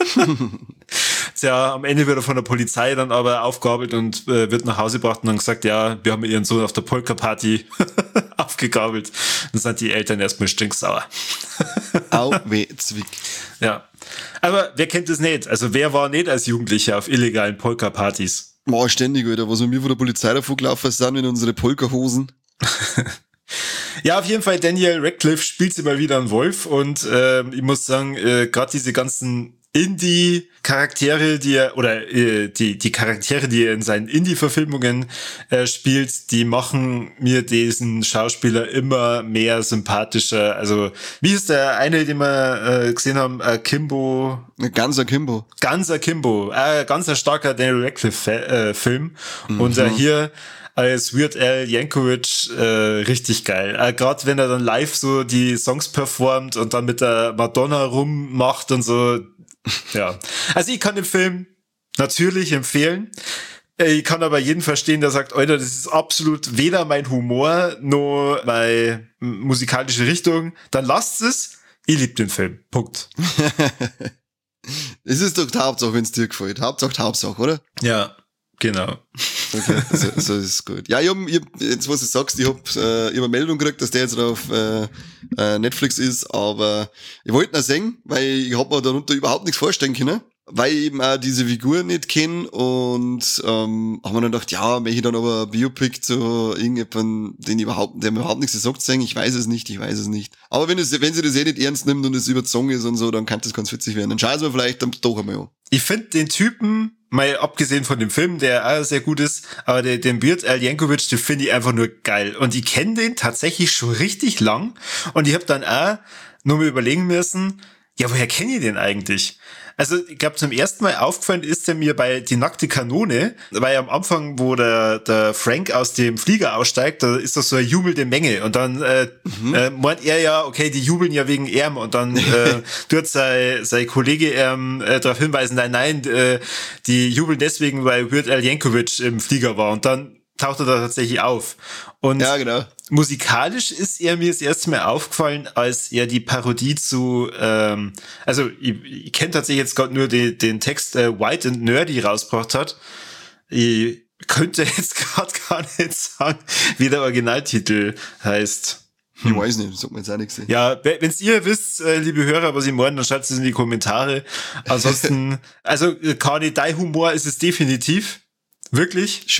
Tja, am Ende wird er von der Polizei dann aber aufgabelt und wird nach Hause gebracht und dann gesagt, ja, wir haben ihren Sohn auf der Polka-Party aufgegabelt. Dann sind die Eltern erstmal stinksauer. Au, weh, Zwick. Ja. Aber wer kennt das nicht? Also wer war nicht als Jugendlicher auf illegalen Polka-Partys? Boah, ständig, Alter. Was wir von der Polizei davor gelaufen sind in unsere Polka-Hosen. Ja, auf jeden Fall, Daniel Radcliffe spielt sie mal wieder einen Wolf und ich muss sagen, gerade diese ganzen Indie-Charaktere, die Charaktere, die er in seinen Indie-Verfilmungen spielt, die machen mir diesen Schauspieler immer mehr sympathischer. Also, wie ist der eine, den wir gesehen haben? Kimbo? Ganzer Kimbo. Ganzer Kimbo. Ganz ein starker Daniel Radcliffe-Film. Und hier als Weird Al Yankovic richtig geil. Gerade wenn er dann live so die Songs performt und dann mit der Madonna rummacht und so. Ja, also ich kann den Film natürlich empfehlen. Ich kann aber jeden verstehen, der sagt, Alter, das ist absolut weder mein Humor noch meine musikalische Richtung. Dann lasst es. Ich liebe den Film. Punkt. Es ist doch die Hauptsache, wenn es dir gefällt. Hauptsache, oder? Ja, genau. Okay, so ist es gut. Ja, ich hab, jetzt was du sagst, ich hab eine Meldung gekriegt, dass der jetzt auf Netflix ist, aber ich wollte ihn auch sehen, weil ich hab mir darunter überhaupt nichts vorstellen können, weil ich eben auch diese Figur nicht kenne und haben wir dann gedacht, ja, möchte ich dann aber ein Biopic zu irgendjemandem, der mir überhaupt nichts sagt, sagen, ich weiß es nicht. Aber wenn sie das eh nicht ernst nimmt und es überzogen ist und so, dann kann das ganz witzig werden. Dann schauen wir vielleicht dann doch einmal an. Ich finde den Typen, mal abgesehen von dem Film, der auch sehr gut ist, aber den Weird Al Yankovic, den finde ich einfach nur geil. Und ich kenne den tatsächlich schon richtig lang und ich habe dann auch nur mal überlegen müssen, ja, woher kenne ich den eigentlich? Also, ich glaube, zum ersten Mal aufgefallen ist er mir bei Die nackte Kanone, weil am Anfang, wo der Frank aus dem Flieger aussteigt, da ist das so eine jubelnde Menge und dann meint er ja, okay, die jubeln ja wegen ihm und dann tut sein Kollege darauf hinweisen, nein, die jubeln deswegen, weil Weird Al Yankovic im Flieger war und dann taucht er da tatsächlich auf. Und ja, genau. Musikalisch ist er mir das erste Mal aufgefallen, als er die Parodie zu, also ich kenne tatsächlich jetzt gerade nur den Text White and Nerdy rausgebracht hat. Ich könnte jetzt gerade gar nicht sagen, wie der Originaltitel heißt. Ich weiß nicht, das sagt mir jetzt auch nichts. Ja, wenn's ihr wisst, liebe Hörer, was ich meine, dann schreibt es in die Kommentare. Ansonsten, also Kani, dein Humor ist es definitiv. Wirklich. Schön.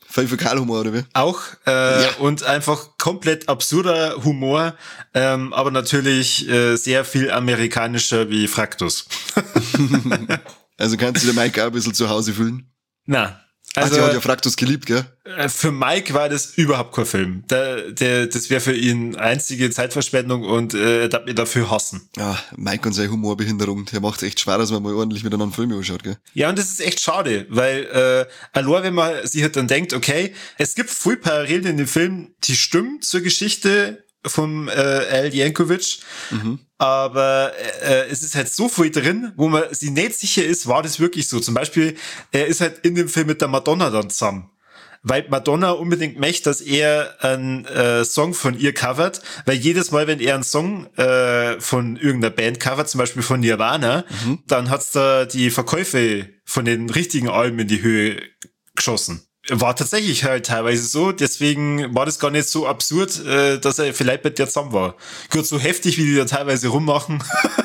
Fäkalhumor, oder wie? Auch. Und einfach komplett absurder Humor, aber natürlich sehr viel amerikanischer wie Fraktus. Also kannst du den Mike auch ein bisschen zu Hause fühlen? Na. Also, der hat ja Fraktus geliebt, gell? Für Mike war das überhaupt kein Film. Das wäre für ihn einzige Zeitverschwendung und er darf mich dafür hassen. Ja, Mike und seine Humorbehinderung, der macht echt schwer, dass man mal ordentlich miteinander einen Film anschaut, gell? Ja, und das ist echt schade, weil allein wenn man sich halt dann denkt, okay, es gibt viel Parallelen in dem Film, die stimmen zur Geschichte vom Al Yankovic, aber es ist halt so viel drin, wo man sich nicht sicher ist, war das wirklich so. Zum Beispiel, er ist halt in dem Film mit der Madonna dann zusammen, weil Madonna unbedingt möchte, dass er einen Song von ihr covert, weil jedes Mal, wenn er einen Song von irgendeiner Band covert, zum Beispiel von Nirvana, dann hat's da die Verkäufe von den richtigen Alben in die Höhe geschossen. War tatsächlich halt teilweise so, deswegen war das gar nicht so absurd, dass er vielleicht mit der zusammen war. Gut, so heftig, wie die da teilweise rummachen,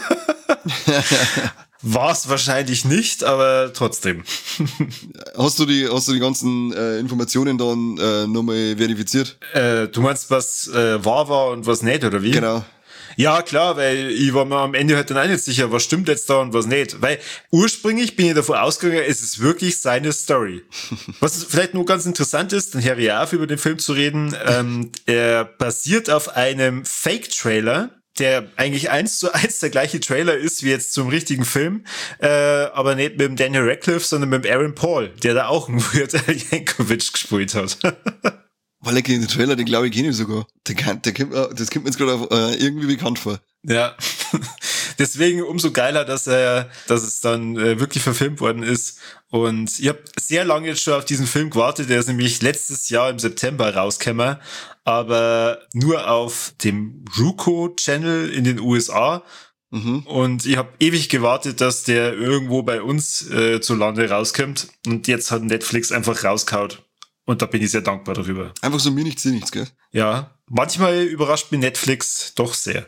war es wahrscheinlich nicht, aber trotzdem. Hast du die ganzen Informationen dann nochmal verifiziert? Du meinst, was wahr war und was nicht, oder wie? Genau. Ja, klar, weil ich war mir am Ende halt dann auch nicht sicher, was stimmt jetzt da und was nicht. Weil ursprünglich bin ich davon ausgegangen, es ist wirklich seine Story. Was vielleicht nur ganz interessant ist, dann höre ich auf, über den Film zu reden, er basiert auf einem Fake-Trailer, der eigentlich 1:1 der gleiche Trailer ist wie jetzt zum richtigen Film, aber nicht mit dem Daniel Radcliffe, sondern mit dem Aaron Paul, der da auch einen Weird Al Yankovic gespielt hat. Weil den Trailer, den glaube ich kenne ich sogar. Das kommt mir jetzt gerade irgendwie bekannt vor. Ja, deswegen umso geiler, dass es dann wirklich verfilmt worden ist. Und ich habe sehr lange jetzt schon auf diesen Film gewartet. Der ist nämlich letztes Jahr im September rausgekommen, aber nur auf dem Roku-Channel in den USA. Und ich habe ewig gewartet, dass der irgendwo bei uns zu Lande rauskommt. Und jetzt hat Netflix einfach rausgehauen. Und da bin ich sehr dankbar darüber. Einfach so mir nichts, dir nichts, gell? Ja, manchmal überrascht mich Netflix doch sehr.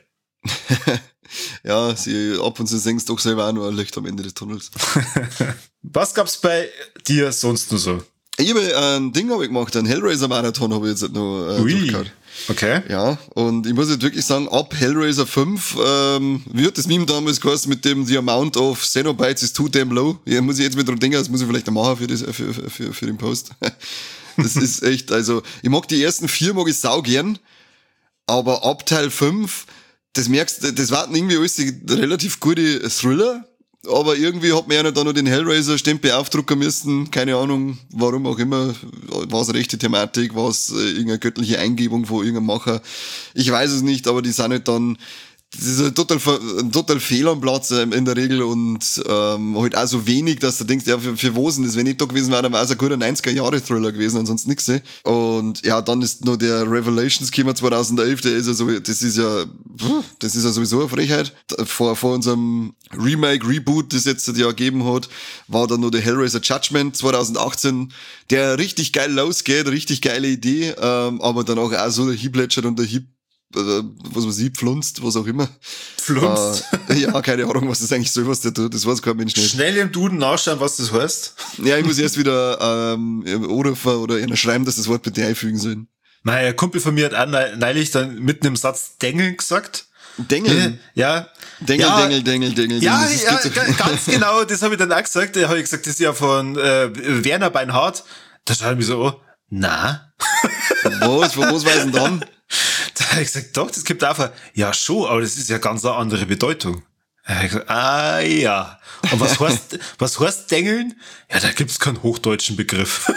Ja, sie ab und zu sehen doch selber auch nur ein Licht am Ende des Tunnels. Was gab's bei dir sonst noch so? Ich habe ein Ding gemacht, einen Hellraiser-Marathon habe ich jetzt noch durchgehauen. Okay. Ja, und ich muss jetzt wirklich sagen, ab Hellraiser 5 wird das Meme damals geheißen mit dem The amount of Cenobites is too damn low. Ja, muss ich jetzt mit dran denken, das muss ich vielleicht noch machen für den Post. Das ist echt, also ich mag die ersten 4 mag ich sau gern, aber ab Teil 5, das merkst du, das waren irgendwie alles relativ gute Thriller, aber irgendwie hat man ja dann noch den Hellraiser-Stempel aufdrucken müssen, keine Ahnung, warum auch immer, war es rechte Thematik, war es irgendeine göttliche Eingebung von irgendeinem Macher, ich weiß es nicht, aber die sind halt dann, das ist ein total fehl am Platz in der Regel und halt auch so wenig, dass du denkst, ja, für wo sind das? Wenn ich da gewesen wäre, dann wäre es ein guter 90er-Jahre-Thriller gewesen, ansonsten nix. Und ja, dann ist noch der Revelations gekommen 2011, der ist ja so, das ist ja sowieso eine Frechheit. Vor unserem Remake, Reboot, das jetzt das Jahr gegeben hat, war dann noch der Hellraiser Judgment 2018, der richtig geil losgeht, richtig geile Idee, aber dann auch so der Hieblätschert und der pflunzt, was auch immer. Pflunzt? Ja, keine Ahnung, was das eigentlich soll, was der tut. Das weiß kein Mensch nicht. Schnell im Duden nachschauen, was das heißt. Ja, ich muss erst wieder anrufen oder einer schreiben, dass das Wort bitte einfügen sollen. Mein Kumpel von mir hat auch neulich dann mitten im Satz Dengeln gesagt. Dengeln? Ja. Dengel. Ja, ganz genau, das habe ich dann auch gesagt. Da habe ich gesagt, das ist ja von Werner Beinhardt. Da schaut er mich so an. Na? Was weiß denn dann? Da habe ich gesagt, doch, das gibt einfach, ja schon, aber das ist ja ganz eine andere Bedeutung. Da habe ich gesagt, ja. Und was heißt Dengeln? Ja, da gibt's keinen hochdeutschen Begriff.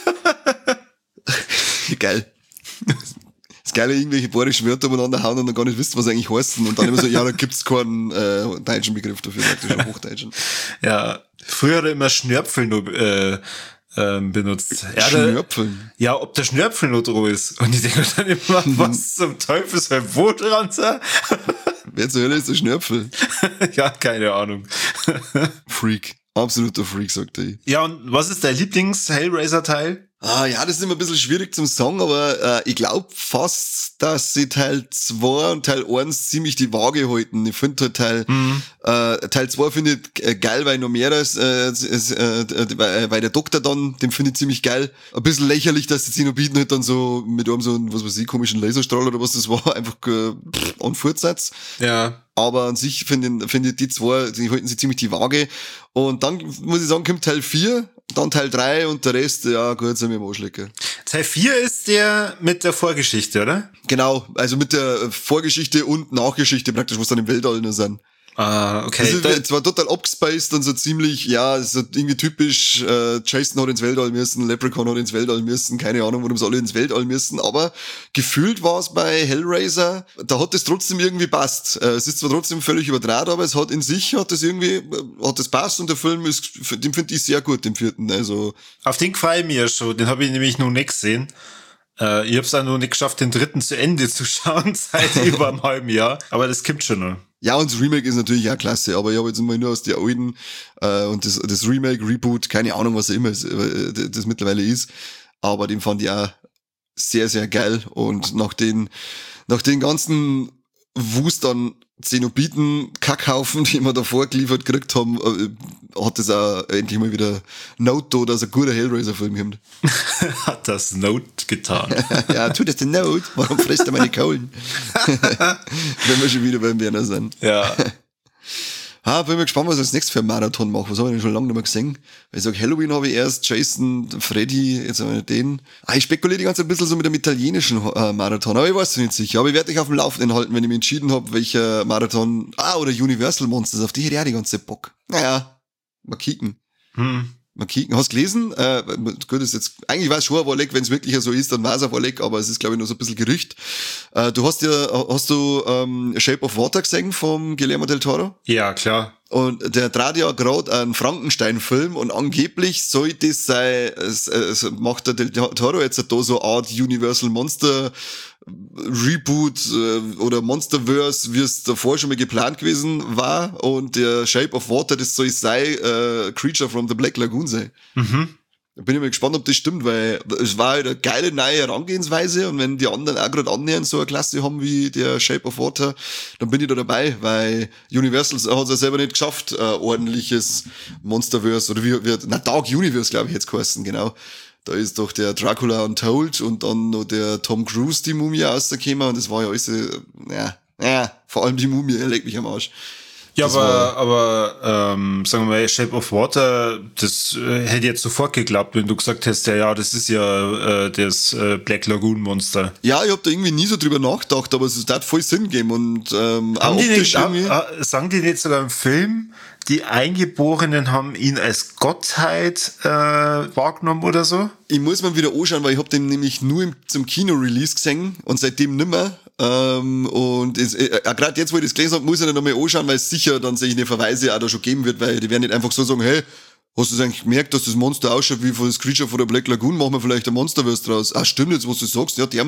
Geil. Das Geile, irgendwelche bayerischen Wörter umeinander hauen und dann gar nicht wisst, was eigentlich heißt. Und dann immer so, ja, da gibt's keinen deutschen Begriff dafür, praktisch schon Hochdeutschen. Ja, früher hat er immer Schnörpfel nur benutzt. Schnörpfeln? Ja, ob der Schnörpfel noch dran ist. Und ich denke dann immer, was zum Teufel soll wo dran sein? Wer zur Hölle ist der Schnörpfel? Ja, keine Ahnung. Freak. Absoluter Freak, sagt er. Ja, und was ist dein Lieblings-Hellraiser-Teil? Ja, das ist immer ein bisschen schwierig zum sagen, aber ich glaube fast, dass sie Teil 2 und Teil 1 ziemlich die Waage halten. Ich finde halt Teil 2 finde ich geil, weil noch mehr weil der Doktor dann, den finde ich ziemlich geil. Ein bisschen lächerlich, dass die Zenobiten halt dann so mit einem so einen, was weiß ich, komischen Laserstrahl oder was das war, einfach an Fortsatz. Ja. Aber an sich finde ich die zwei, die halten sich ziemlich die Waage. Und dann, muss ich sagen, kommt Teil 4, dann Teil 3 und der Rest, ja gut, sind wir im Arschlecker. Teil 4 ist der mit der Vorgeschichte, oder? Genau, also mit der Vorgeschichte und Nachgeschichte praktisch, was dann im Weltall nur sind. Ah, okay. Das ist zwar total abgespaced und so ziemlich, ja, ist so irgendwie typisch, Jason hat ins Weltall müssen, Leprechaun hat ins Weltall müssen, keine Ahnung, warum sie alle ins Weltall müssen, aber gefühlt war es bei Hellraiser, da hat es trotzdem irgendwie passt. Es ist zwar trotzdem völlig überdraht, aber es hat in sich, hat das passt und der Film ist, den finde ich sehr gut, den vierten, also. Auf den freue ich mich ja schon, den habe ich nämlich noch nicht gesehen. Ich habe es auch noch nicht geschafft, den dritten zu Ende zu schauen, seit über einem halben Jahr, aber das kommt schon noch. Ja, und das Remake ist natürlich auch klasse, aber ich habe jetzt mal nur aus der alten und das Remake, Reboot, keine Ahnung, was er immer das mittlerweile ist, aber den fand ich auch sehr, sehr geil und nach den ganzen Wust an Zenobiten, Kackhaufen, die wir davor geliefert gekriegt haben, hat das auch endlich mal wieder Note da, dass ein guter Hellraiser-Film kommt. Hat das Note getan. Ja, tut das denn Note? Warum frisst er meine Kohlen? Wenn wir schon wieder beim Werner sind. Ja. Bin mir gespannt, was ich als nächstes für einen Marathon mache. Was habe ich denn schon lange nicht mehr gesehen? Weil ich sage, Halloween habe ich erst, Jason, Freddy, jetzt habe ich den. Ich spekuliere die ganze Zeit ein bisschen so mit dem italienischen Marathon, aber ich weiß es nicht sicher. Aber ich werde dich auf dem Laufenden halten, wenn ich mich entschieden habe, welcher Marathon, oder Universal Monsters, auf die hätte ich auch die ganze Zeit Bock. Naja, mal kicken. Mal kicken. Hast du gelesen? Gut, ist jetzt, eigentlich war es schon ein Wolleck, wenn es wirklich so ist, dann war es ein Wolleck, aber es ist, glaube ich, nur so ein bisschen Gerücht. Hast du Shape of Water gesehen vom Guillermo del Toro? Ja, klar. Und der trat ja gerade einen Frankenstein-Film und angeblich soll das sein, macht der Del Toro jetzt da so eine Art Universal Monster Reboot oder Monsterverse, wie es davor schon mal geplant gewesen war, und der Shape of Water, das soll sein Creature from the Black Lagoon sein. Da bin ich mal gespannt, ob das stimmt, weil es war halt eine geile neue Herangehensweise, und wenn die anderen auch gerade annähernd so eine Klasse haben wie der Shape of Water, dann bin ich da dabei, weil Universal hat es ja selber nicht geschafft, ordentliches Monsterverse, oder Dark Universe, glaube ich, jetzt geheißen, genau. Da ist doch der Dracula Untold und dann noch der Tom Cruise, die Mumie, rausgekommen, und das war ja alles, vor allem die Mumie, er legt mich am Arsch. Ja, aber sagen wir mal, Shape of Water, das hätte ich jetzt sofort geglaubt, wenn du gesagt hättest, ja, das ist ja das Black Lagoon Monster. Ja, ich hab da irgendwie nie so drüber nachgedacht, aber es hat voll Sinn gegeben, und auch optisch irgendwie. Sagen die nicht sogar im Film, die Eingeborenen haben ihn als Gottheit wahrgenommen oder so? Ich muss mal wieder anschauen, weil ich hab den nämlich nur zum Kino-Release gesehen und seitdem nimmer. Und gerade jetzt, wo ich das gelesen habe, muss ich dann nochmal anschauen, weil es sicher dann solche Verweise auch da schon geben wird, weil die werden nicht einfach so sagen, hey, hast du das eigentlich gemerkt, dass das Monster ausschaut wie von das Creature von der Black Lagoon, machen wir vielleicht ein Monsterverse draus. Stimmt jetzt, was du sagst, ja, der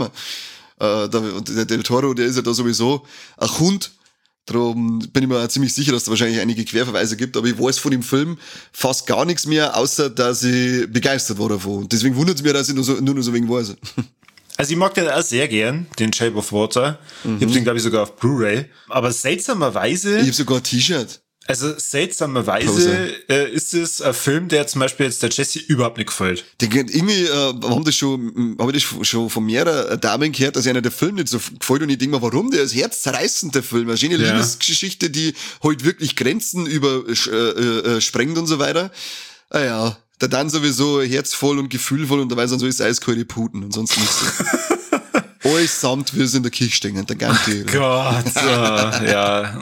Del Toro, der ist ja da sowieso ein Hund. Darum bin ich mir auch ziemlich sicher, dass es wahrscheinlich einige Querverweise gibt, aber ich weiß von dem Film fast gar nichts mehr, außer dass ich begeistert war davon. Und deswegen wundert es mich, dass ich nur noch so wenig weiß. Also ich mag den auch sehr gern, den Shape of Water. Ich hab den, glaube ich, sogar auf Blu-ray. Aber seltsamerweise... Ich hab sogar ein T-Shirt. Also seltsamerweise ist es ein Film, der zum Beispiel jetzt der Jesse überhaupt nicht gefällt. Irgendwie habe ich das schon von mehreren Damen gehört, dass einer der Film nicht so gefällt, und ich denke mir, warum? Der ist herzzerreißend, der Film. Eine schöne Liebesgeschichte, die halt wirklich Grenzen sprengt und so weiter. Ja, der dann sowieso herzvoll und gefühlvoll, und dabei sind so ist eiskalte Puten und sonst nichts. Alles samt, wie es in der Kirche stehen, der ganze. Gott, ja.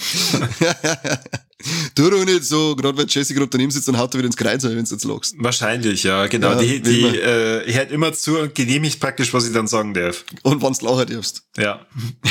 Du doch nicht so, gerade wenn Jesse gerade daneben sitzt, dann haut er wieder ins Kreuz, wenn du jetzt lachst. Wahrscheinlich, ja, genau. Ja, die hört immer zu und genehmigt praktisch, was ich dann sagen darf. Und wenn's lachen darfst. Ja.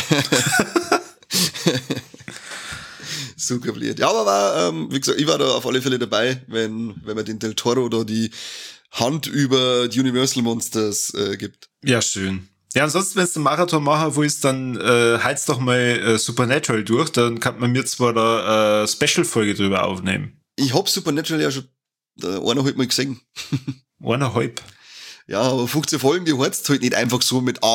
Super blöd. Ja, aber wie gesagt, ich war da auf alle Fälle dabei, wenn man den Del Toro da die Hand über die Universal Monsters gibt. Ja, schön. Ja, ansonsten, wenn du einen Marathon machen willst, dann heiz doch mal Supernatural durch, dann kann man mir zwar da Special-Folge drüber aufnehmen. Ich hab Supernatural ja schon eineinhalb Mal gesehen. 1,5. Ja, aber 15 Folgen, die heizt halt nicht einfach so mit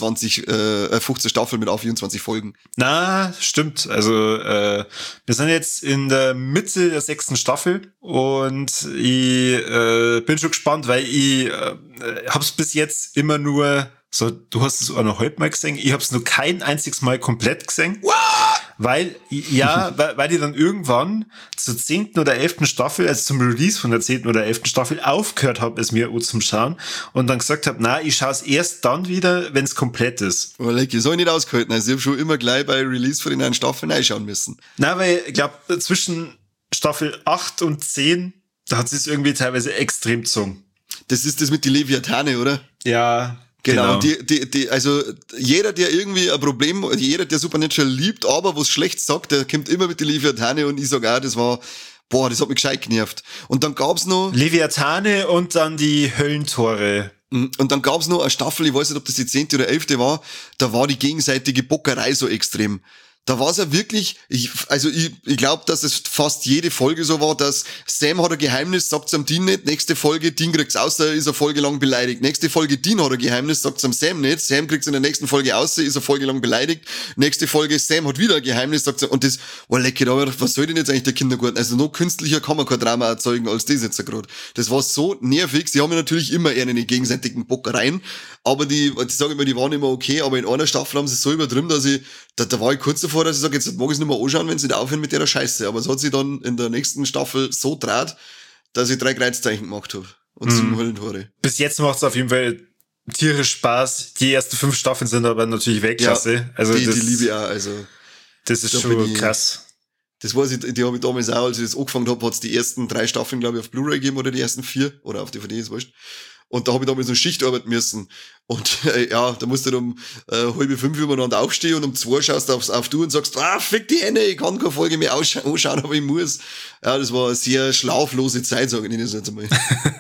15 Staffeln mit 24 Folgen. Na, stimmt. Also wir sind jetzt in der Mitte der 6. Staffel und ich bin schon gespannt, weil ich hab's bis jetzt immer nur so, du hast es auch noch heute mal gesehen, ich hab's nur kein einziges Mal komplett gesehen. What? Weil die dann irgendwann zur 10. oder 11. Staffel, also zum Release von der 10. oder 11. Staffel, aufgehört habe, es mir zum Schauen und dann gesagt habe, na, ich schaue es erst dann wieder, wenn es komplett ist. Aber like, ich soll nicht ausgehalten. Also ich habe schon immer gleich bei Release von den neuen Staffeln reinschauen müssen. Na, weil ich glaube, zwischen Staffel 8 und 10, da hat es irgendwie teilweise extrem gezogen. Das ist das mit die Leviathane, oder? Ja, genau. Also jeder, der irgendwie ein Problem, jeder, der Supernatural liebt, aber was schlecht sagt, der kommt immer mit die Leviathane und ich sag auch, das hat mich gescheit genervt. Und dann gab's noch Leviathane und dann die Höllentore. Und dann gab's noch eine Staffel, ich weiß nicht, ob das die 10. oder 11. war, da war die gegenseitige Bockerei so extrem. Da war's ja wirklich, ich glaube, dass es fast jede Folge so war, dass Sam hat ein Geheimnis, sagt's am Dean nicht, nächste Folge, Dean kriegt's aus, ist eine Folge lang beleidigt. Nächste Folge, Dean hat ein Geheimnis, sagt's am Sam nicht, Sam kriegt's in der nächsten Folge aus, ist eine Folge lang beleidigt. Nächste Folge, Sam hat wieder ein Geheimnis, sagt's und das, lecker, da hab ich gedacht, was soll denn jetzt eigentlich der Kindergarten? Also noch künstlicher kann man kein Drama erzeugen als das jetzt gerade. Das war so nervig, sie haben ja natürlich immer eher eine gegenseitigen Bockereien, aber die sage ich mal, die waren immer okay, aber in einer Staffel haben sie es so übertrieben, dass da war ich kurz davor, dass ich sage, jetzt mag ich es nicht mehr anschauen, wenn sie nicht aufhören mit der Scheiße. Aber es hat sich dann in der nächsten Staffel so draht, dass ich 3 Kreuzzeichen gemacht habe. Und 7 Höllentore. Bis jetzt macht es auf jeden Fall tierisch Spaß. Die ersten 5 Staffeln sind aber natürlich Weltklasse. Ja, also die liebe ich auch. Also, das ist schon krass. Das weiß ich, die habe ich damals auch, als ich das angefangen habe, hat es die ersten 3 Staffeln, glaube ich, auf Blu-ray gegeben oder die ersten 4 oder auf DVD, ist wurscht. Und da habe ich damals noch Schicht arbeiten müssen. Und ja, da musst du um 4:30 übereinander aufstehen und um 2 schaust du auf du und sagst, fick die Hände, ich kann keine Folge mehr anschauen, aber ich muss. Ja, das war eine sehr schlaflose Zeit, sage ich das jetzt einmal.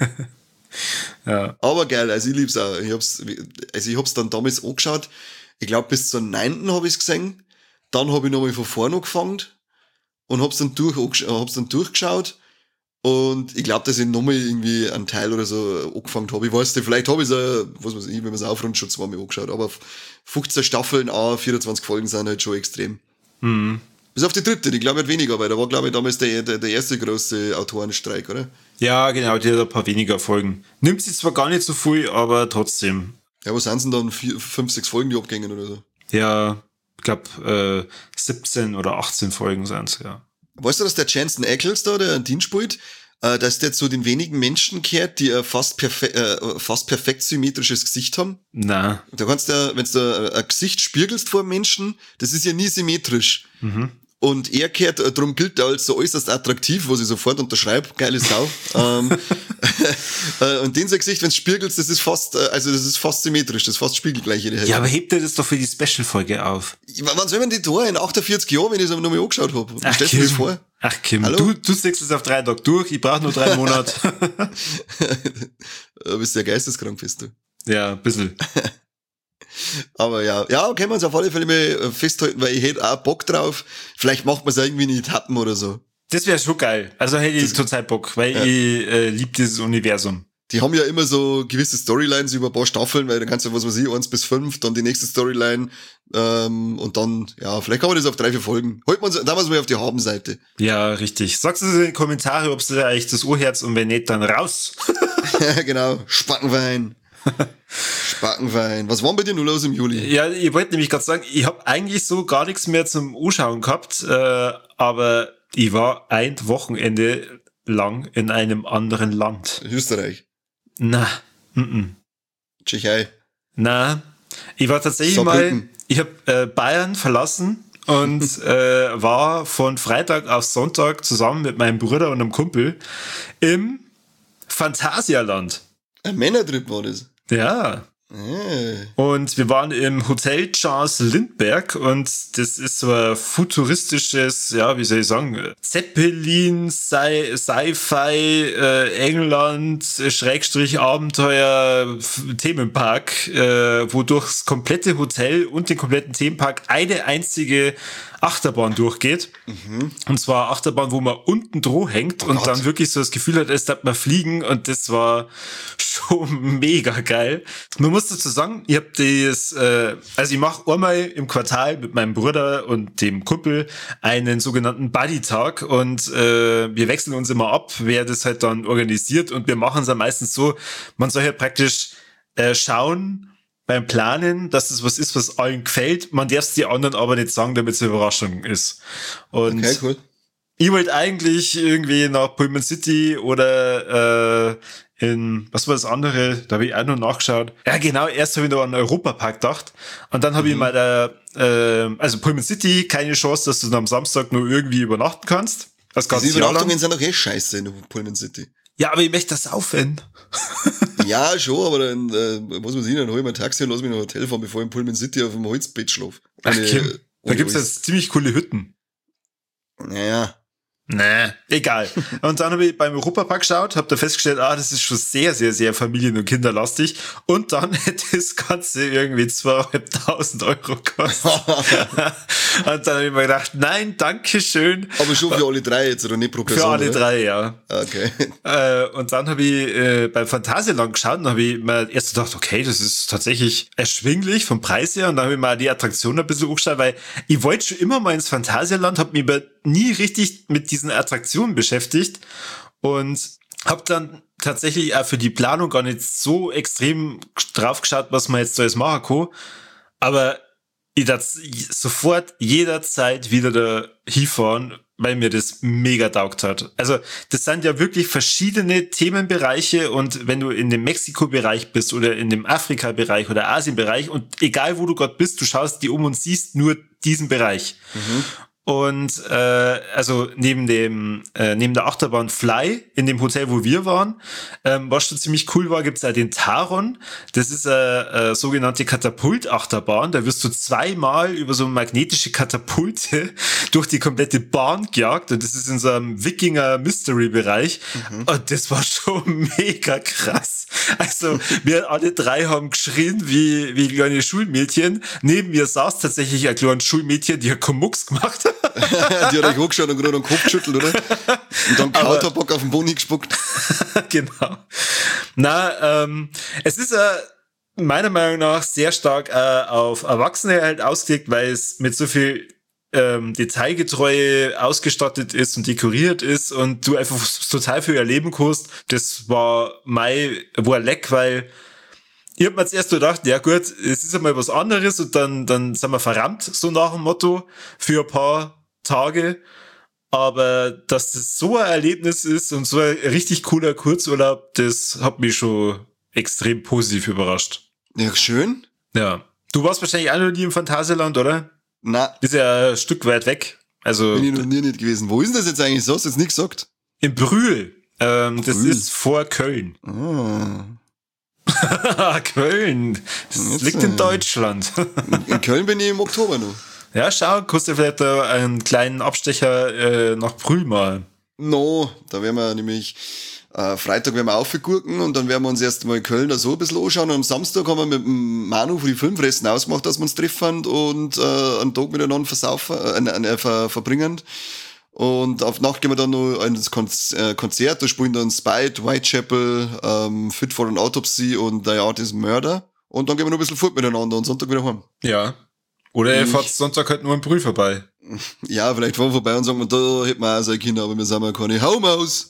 Ja. Aber geil, also ich lieb's auch. Ich hab's dann damals angeschaut. Ich glaube, bis zur 9. habe ich's gesehen. Dann habe ich nochmal von vorne angefangen und hab's dann durchgeschaut. Und ich glaube, dass ich nochmal irgendwie einen Teil oder so angefangen habe. Ich weiß nicht, vielleicht habe ich es was weiß ich, wenn man es aufrundet, schon 2-mal angeschaut. Aber 15 Staffeln, 24 Folgen sind halt schon extrem. Mhm. Bis auf die 3., die glaube ich hat weniger, weil da war, glaube ich, damals der erste große Autorenstreik, oder? Ja, genau, die hat ein paar weniger Folgen. Nimmt sie zwar gar nicht so viel, aber trotzdem. Ja, was sind denn dann 5, 6 Folgen, die abgängen oder so? Ja, ich glaube 17 oder 18 Folgen sind's, ja. Weißt du, dass der Jensen Ackles da, der einen Dean spielt, dass der zu den wenigen Menschen gehört, die ein fast perfekt symmetrisches Gesicht haben? Na. Da kannst du, wenn du ein Gesicht spiegelst vor einem Menschen, das ist ja nie symmetrisch. Mhm. Und er gehört, darum gilt er als so äußerst attraktiv, was ich sofort unterschreibe, geile Sau. Und den sein Gesicht, wenn du spiegelst, das ist fast symmetrisch, das ist fast spiegelgleich. Ja, aber hebt er das doch für die Special-Folge auf? Wann soll man die tun? In 48 Jahren, wenn ich es aber nochmal angeschaut habe. Stellst du dir das vor? Ach Kim, Hallo? du siehst es auf 3 Tage durch, ich brauche nur 3 Monate. Du bist ja geisteskrank, bist du. Ja, ein bisschen. Aber ja, können wir uns auf alle Fälle mal festhalten, weil ich hätte auch Bock drauf. Vielleicht macht man es irgendwie in Etappen oder so. Das wäre schon geil. Also hätte ich total Bock, weil ich liebe dieses Universum. Die haben ja immer so gewisse Storylines über ein paar Staffeln, weil dann kannst du, was weiß ich, 1 bis 5, dann die nächste Storyline und dann, ja, vielleicht kann man das auf 3, 4 Folgen. Holt man damals mal auf die Habenseite. Ja, richtig. Sagst du in die Kommentare, ob es dir eigentlich das Ohrherz und wenn nicht, dann raus. Ja, genau. Spackenwein. Spackenwein. Was war bei dir nur los im Juli? Ja, ich wollte nämlich gerade sagen, ich habe eigentlich so gar nichts mehr zum Anschauen gehabt, aber ich war ein Wochenende lang in einem anderen Land. Österreich. Na, Tschechei. Na, ich war tatsächlich ich habe Bayern verlassen und war von Freitag auf Sonntag zusammen mit meinem Bruder und einem Kumpel im Phantasialand. Ein Männertrip war das. Ja. Und wir waren im Hotel Charles Lindbergh und das ist so ein futuristisches, ja, wie soll ich sagen, Zeppelin, Sci-Fi, England, Schrägstrich Abenteuer, Themenpark, wo durchs komplette Hotel und den kompletten Themenpark eine einzige Achterbahn durchgeht. Und zwar Achterbahn, wo man unten droh hängt und dann wirklich so das Gefühl hat, als darf man fliegen, und das war schon mega geil. Man muss dazu sagen, ich habe das, also ich mache einmal im Quartal mit meinem Bruder und dem Kumpel einen sogenannten Buddy-Tag, und wir wechseln uns immer ab, wer das halt dann organisiert, und wir machen es dann meistens so, man soll halt praktisch schauen beim Planen, dass es was ist, was allen gefällt. Man darf es die anderen aber nicht sagen, damit es eine Überraschung ist. Und Okay, cool. ich wollte eigentlich irgendwie nach Pullman City oder in, was war das andere? Da habe ich auch noch nachgeschaut. Ja, genau, erst habe ich noch an den Europapark gedacht. Und dann habe ich mal also Pullman City, keine Chance, dass du dann am Samstag nur irgendwie übernachten kannst. Das ganze Die Jahr lang. Übernachtungen sind doch eh scheiße in Pullman City. Ja, aber ich möchte das saufen. Ja, schon, aber dann muss man sehen, dann hol ich mir ein Taxi und lass mich in ein Hotel fahren, bevor ich in Pullman City auf dem Holzbett schlafe. Ach, Kim, da gibt's jetzt ziemlich coole Hütten. Naja. Nee, egal. Und dann habe ich beim Europapark geschaut, habe da festgestellt, das ist schon sehr, sehr, sehr familien- und kinderlastig. Und dann hätte das Ganze irgendwie 2.500 Euro gekostet. Und dann habe ich mir gedacht, nein, danke schön. Aber schon für alle drei jetzt, oder nicht pro Person? Für alle oder? drei, ja. Okay. Und dann habe ich beim Phantasialand geschaut und habe ich mir erst gedacht, okay, das ist tatsächlich erschwinglich vom Preis her. Und dann habe ich mal die Attraktion ein bisschen angeschaut, weil ich wollte schon immer mal ins Phantasialand, habe mich aber nie richtig mit diesen Attraktionen beschäftigt und habe dann tatsächlich auch für die Planung gar nicht so extrem drauf geschaut, was man jetzt da jetzt machen kann. Aber ich das sofort jederzeit wieder da hinfahren, weil mir das mega taugt hat. Also das sind ja wirklich verschiedene Themenbereiche, und wenn du in dem Mexiko-Bereich bist oder in dem Afrika-Bereich oder Asien-Bereich, und egal wo du gerade bist, du schaust dir um und siehst nur diesen Bereich. Und also neben der Achterbahn Fly in dem Hotel, wo wir waren, was schon ziemlich cool war, gibt's auch den Taron. Das ist eine sogenannte Katapult-Achterbahn. Da wirst du zweimal über so magnetische Katapulte durch die komplette Bahn gejagt, und das ist in so einem Wikinger-Mystery-Bereich. Und das war schon mega krass. Also wir alle drei haben geschrien wie kleine Schulmädchen. Neben mir saß tatsächlich ein kleines Schulmädchen, die hat Komucks gemacht hat. Die hat euch hochgeschaut und gerade den Kopf geschüttelt, oder? Und dann Kauterbock auf den Boden gespuckt. Genau. Es ist meiner Meinung nach sehr stark auf Erwachsene halt ausgelegt, weil es mit so viel Detailgetreue ausgestattet ist und dekoriert ist und du einfach total viel erleben kannst. Das war leck, weil ich hab mir jetzt erst gedacht, ja gut, es ist einmal was anderes, und dann sind wir verrammt, so nach dem Motto, für ein paar Tage. Aber dass das so ein Erlebnis ist und so ein richtig cooler Kurzurlaub, das hat mich schon extrem positiv überrascht. Ja, schön. Ja. Du warst wahrscheinlich auch noch nie im Phantasialand, oder? Na, Ist ja ein Stück weit weg. Also bin ich noch nie nicht gewesen. Wo ist denn das jetzt eigentlich so? Hast du jetzt nicht gesagt? in Brühl. Das Brühl. ist vor Köln. Köln. Das Jetzt, liegt in Deutschland. In Köln bin ich im Oktober noch. Ja, schau, kannst du vielleicht einen kleinen Abstecher nach Brühl mal. No, da werden wir nämlich Freitag werden wir aufgurken und dann werden wir uns erst mal in Köln da so ein bisschen anschauen. Und am Samstag haben wir mit dem Manu für die Filmfressen ausgemacht, dass wir uns treffen und einen Tag miteinander verbringen. Und auf Nacht gehen wir dann noch ins Konzert, da spielen dann Spite, Whitechapel, Fit for an Autopsy und The Art is Murder. Und dann gehen wir noch ein bisschen fort miteinander und Sonntag wieder heim. Ja. Oder ihr fahrt Sonntag halt nur in Brühl vorbei. Ja, vielleicht fahren wir vorbei und sagen, da hätten wir auch so Kinder, aber wir sind ja keine Haumaus.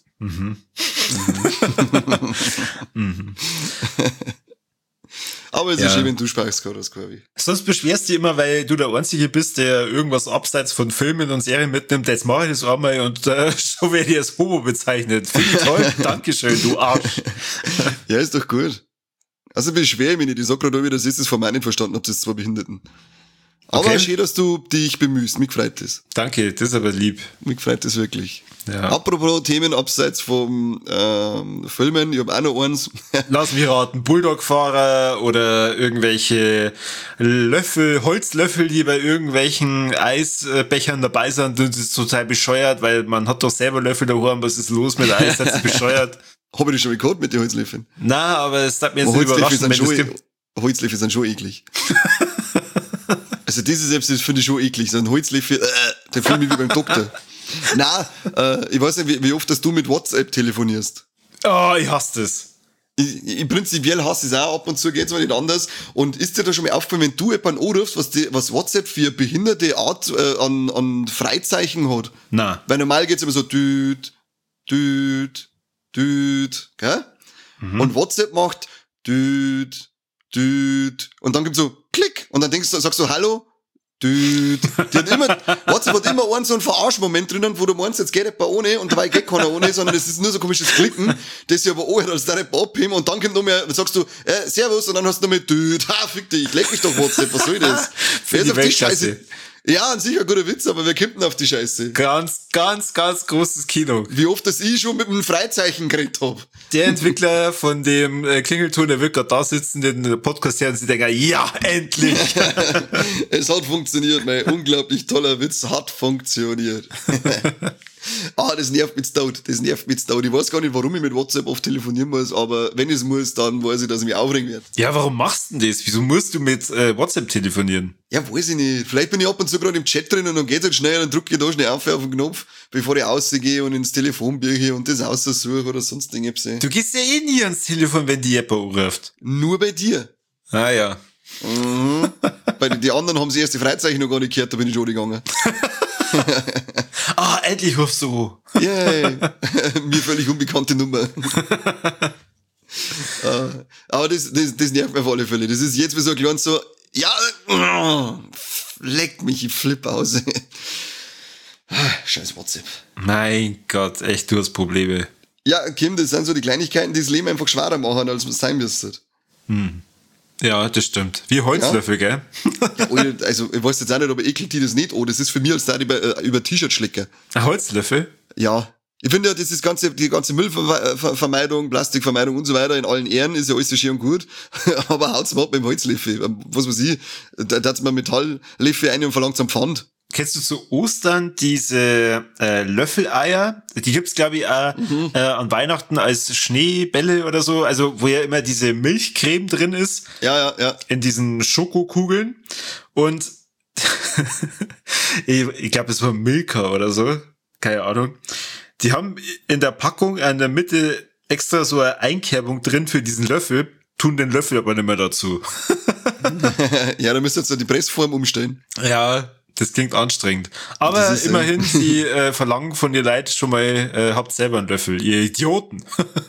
Aber es ist schön, wenn du Spaß gehabt hast, Corby. Sonst beschwerst du dich immer, weil du der Einzige bist, der irgendwas abseits von Filmen und Serien mitnimmt. Jetzt mache ich das einmal und schon werde ich als Homo bezeichnet. Finde ich toll. Dankeschön, du Arsch. Ja, ist doch gut. Also beschwer ich mich nicht. Ich sag gerade, wie das ist, das von meinen verstanden habt, das zwei Behinderten. Aber Okay. schön, dass du dich bemühst. Mich freut das. Danke, das ist aber lieb. Mich freut das wirklich. Ja. Apropos Themen abseits vom Filmen, ich habe auch noch eins. Lass mich raten, Bulldog-Fahrer oder irgendwelche Holzlöffel, die bei irgendwelchen Eisbechern dabei sind, das ist total bescheuert, weil man hat doch selber Löffel daheim, was ist los mit Eis, das ist bescheuert. Habe ich das schon mal gehabt mit den Holzlöffeln? Na, aber es hat mir jetzt Holzlöffel überraschend, sind, wenn das schon, gibt. Holzlöffel sind schon eklig. Also das ist selbst, das finde ich schon eklig. So ein Holzlöffel, der fühlt mich wie beim Doktor. Nein, ich weiß nicht, wie oft dass du mit WhatsApp telefonierst. Oh, ich hasse das. Ich prinzipiell hasse es auch, ab und zu geht's mal nicht anders. Und ist dir da schon mal aufgefallen, wenn du jemanden anrufst, was WhatsApp für eine behinderte Art an Freizeichen hat? Na. Weil normal geht's immer so düt, düt, düt, gell? Und WhatsApp macht düt, düt. Und dann gibt's so Klick. Und dann sagst du Hallo, düt. WhatsApp hat immer einen so einen Verarschmoment drinnen, wo du meinst, jetzt geht jemand ohne und dabei geht keiner ohne, sondern es ist nur so komisches Klicken, das sich aber anhört, als der nicht abheben und dann kommt noch mehr, sagst du, Servus, und dann hast du noch mehr düt. Ha, fick dich, leck mich doch WhatsApp, was soll das? Wer ist auf die Scheiße? Ja, an sich ein guter Witz, aber wer kommt denn auf die Scheiße? Ganz, ganz, ganz großes Kino. Wie oft das ich schon mit einem Freizeichen geredet hab. Der Entwickler von dem Klingelton, der wird gerade da sitzen, den Podcast hören, und sie denken, ja, endlich. Es hat funktioniert, mein unglaublich toller Witz hat funktioniert. Das nervt mich tot, Ich weiß gar nicht, warum ich mit WhatsApp oft telefonieren muss, aber wenn ich es muss, dann weiß ich, dass ich mich aufregen werde. Ja, warum machst du denn das? Wieso musst du mit WhatsApp telefonieren? Ja, weiß ich nicht. Vielleicht bin ich ab und zu gerade im Chat drin und dann geht's halt schnell, dann drücke ich da schnell auf den Knopf, bevor ich rausgehe und ins Telefonbuch gehe und das aussuche oder sonst Dinge. Du gehst ja eh nie ans Telefon, wenn die jemand anruft. Nur bei dir. Ah ja. Mhm. Bei die anderen haben sie erst die Freizeichen noch gar nicht gehört, da bin ich schon gegangen. Endlich rufst du. Yay. Mir völlig unbekannte Nummer. Aber das nervt mir auf alle Fälle. Das ist jetzt wie so ein kleines so, ja, leck mich, ich flipp aus. Scheiß WhatsApp. Mein Gott, echt, du hast Probleme. Ja, Kim, das sind so die Kleinigkeiten, die das Leben einfach schwerer machen, als es sein müsste. Ja, das stimmt. Wie Holzlöffel, gell? Ja, also, ich weiß jetzt auch nicht, aber ekelt die das nicht? Oh, das ist für mich als da über T-Shirt schlecken. Ein Holzlöffel? Ja. Ich finde ja, die ganze Müllvermeidung, Plastikvermeidung und so weiter in allen Ehren ist ja alles so schön und gut. Aber haut's mal ab mit dem Holzlöffel. Was weiß ich, da hat's mal Metalllöffel ein und verlangt zum Pfand. Kennst du zu Ostern diese Löffeleier? Die gibt's, glaube ich, auch an Weihnachten als Schneebälle oder so. Also, wo ja immer diese Milchcreme drin ist. Ja. In diesen Schokokugeln. Und ich glaube, es war Milka oder so. Keine Ahnung. Die haben in der Packung an der Mitte extra so eine Einkerbung drin für diesen Löffel, tun den Löffel aber nicht mehr dazu. Ja, da müsst ihr jetzt die Pressform umstellen. Ja, das klingt anstrengend. Aber ist, immerhin, sie verlangen von ihr Leid schon mal, habt selber einen Löffel, ihr Idioten.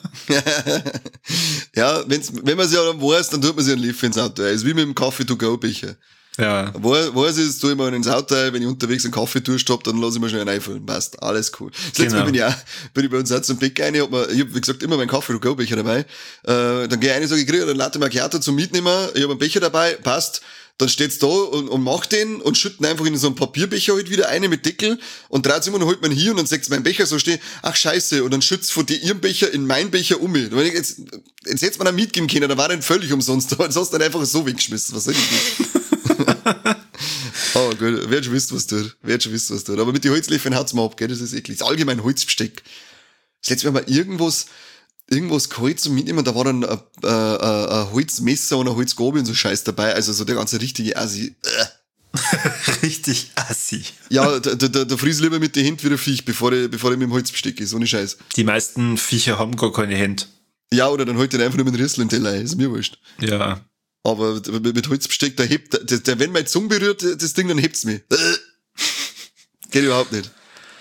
Ja, wenn man es ja dann weiß, dann tut man sich einen Löffel ins Auto. Es ist wie mit dem Kaffee-to-go-Becher. Ja. Weiß ich, das tue ich mir ins Auto, wenn ich unterwegs einen Kaffee durchstopp, dann lasse ich mir schnell einen einfüllen. Passt, alles cool. Das letzte Mal bin ich bei uns auch zum Bäcker rein, ich hab, wie gesagt, immer meinen Kaffee-to-go-Becher dabei. Dann gehe ich rein und sage, ich kriege einen Latte Macchiato zum Mitnehmen, ich habe einen Becher dabei, passt. Dann steht's da und macht den und schütten einfach in so einen Papierbecher halt wieder eine mit Deckel und dreht immer und holt man hier und dann sagt mein Becher so stehen, ach scheiße, und dann schützt von ihrem Becher in meinen Becher um mich. Jetzt hätte man einen mitgeben können, da war dann völlig umsonst, aber sonst dann einfach so weggeschmissen. Was soll ich nicht? Oh gut, wer schon wisst, was tut. Aber mit den Holzlöffeln haut's mal ab, gell, das ist eklig. Das ist allgemein Holzbesteck. Das letzte Mal irgendwas geholt zum Mitnehmen, da war dann ein Holzmesser und ein Holzgabel und so Scheiß dabei, also so der ganze richtige Assi. Richtig assi. Ja, da fries lieber mit den Händen wieder Viech, bevor ich mit dem Holzbesteck ist, ohne Scheiß. Die meisten Viecher haben gar keine Hände. Ja, oder dann halt den einfach nur mit dem Rüssel im Teller, ist mir wurscht. Ja. Aber mit Holzbesteck, wenn meine Zunge berührt, das Ding, dann hebt's mich. Geht überhaupt nicht.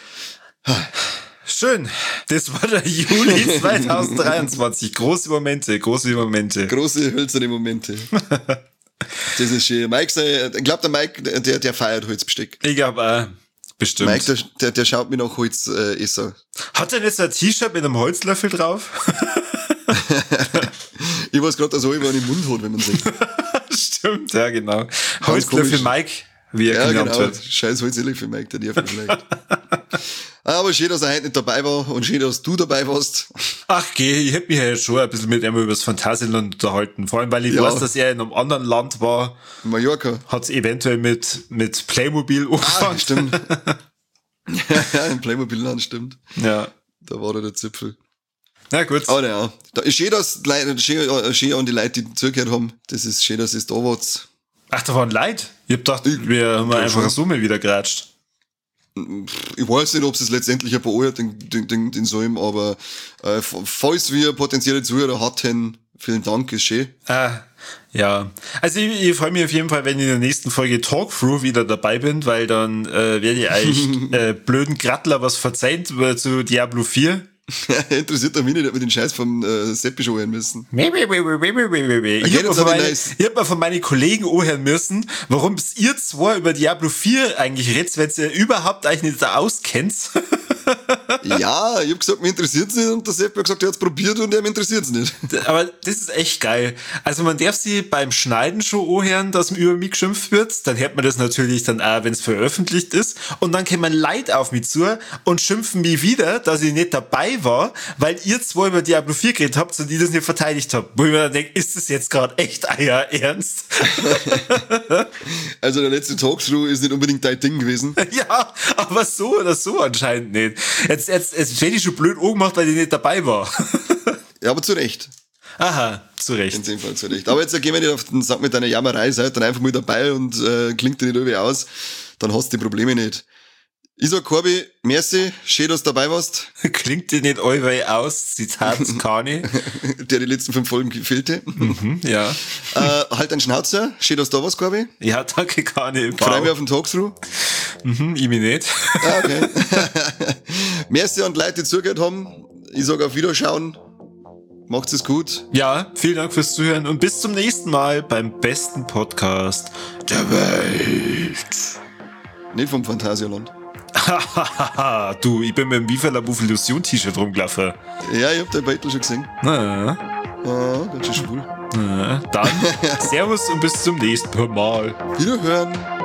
Schön. Das war der Juli 2023. Große Momente. Große hölzerne Momente. Das ist schön. Mike, ich glaube, der Mike, der feiert Holzbesteck. Ich glaube auch. Bestimmt. Mike, der schaut mir nach Holzesser. Hat er jetzt ein T-Shirt mit einem Holzlöffel drauf? Ich weiß gerade, dass er einen im Mund hat, wenn man sagt. Stimmt, ja, genau. Ganz Holzlöffel komisch. Mike wie er genannt genau. wird. Scheiß holdselig für Mike, der nervt schlecht. Aber schön, dass er heute nicht dabei war und schön, dass du dabei warst. Ach geh, ich hätte mich ja jetzt schon ein bisschen mit ihm über das Phantasialand unterhalten. Vor allem, weil ich weiß, dass er in einem anderen Land war. Mallorca. Hat es eventuell mit Playmobil angefangen. Stimmt. Ja, im Playmobil-Land, stimmt. Ja. Da war der Zipfel. Na gut. Aber ja, da ist schön, dass die Leute, schön an die Leute, die zugehört haben. Das ist schön, dass es da war. Ach, da waren Leute? Ich hab gedacht, wir haben einfach so mal wieder geratscht. Ich weiß nicht, ob es letztendlich ein paar anhört, den Salm, aber falls wir potenzielle Zuhörer hatten, vielen Dank, ist schön. Ja. Also ich freue mich auf jeden Fall, wenn ich in der nächsten Folge Talkthrough wieder dabei bin, weil dann werde ich euch blöden Grattler was verzeihen zu Diablo 4. Interessiert mich nicht, ob wir den Scheiß vom Seppi schon hören müssen. Ich hab mal von meinen Kollegen anhören müssen, warum ihr zwei über Diablo 4 eigentlich redet, wenn ihr überhaupt eigentlich nicht da auskennt. Ja, ich hab gesagt, mir interessiert's nicht und der Seppi hat gesagt, er hat's probiert und ihm interessiert's nicht. Aber das ist echt geil. Also man darf sie beim Schneiden schon anhören, dass über mich geschimpft wird. Dann hört man das natürlich dann auch, wenn es veröffentlicht ist. Und dann kommen Leute auf mich zu und schimpfen mich wieder, dass ich nicht dabei war, weil ihr zwei über Diablo 4 geredet habt und ich das nicht verteidigt habe. Wo ich mir dann denke, ist das jetzt gerade echt euer Ernst? Also der letzte Talkthrough ist nicht unbedingt dein Ding gewesen. Ja, aber so oder so anscheinend nicht. Jetzt hätte ich schon blöd angemacht, weil ich nicht dabei war. Ja, aber zu Recht. Aha, zu Recht. In dem Fall zu Recht. Aber jetzt gehen wir nicht auf den Sack mit deiner Jammerei, seid dann einfach mal dabei und klingt dir nicht irgendwie aus. Dann hast du die Probleme nicht. Ich sag, Corby, merci, schön, dass du dabei warst. Klingt dir nicht allweil aus, Zitat Kani. Der die letzten 5 Folgen fehlte. Ja. Halt deinen Schnauzer, schön, dass du da warst, Corby. Ja, danke Kani. Freue mich auf den Talkthrough. Ich mich nicht. Okay. Merci an die Leute, die zugehört haben. Ich sag auf Wiederschauen. Macht's es gut. Ja, vielen Dank fürs Zuhören und bis zum nächsten Mal beim besten Podcast der Welt. Nicht vom Phantasialand. Du, ich bin mit dem Viva la Illusion T-Shirt rumgelaufen. Ja, ich hab dein Beitel schon gesehen. Na, Ganz schön schwul. dann Servus und bis zum nächsten Mal. Wiederhören.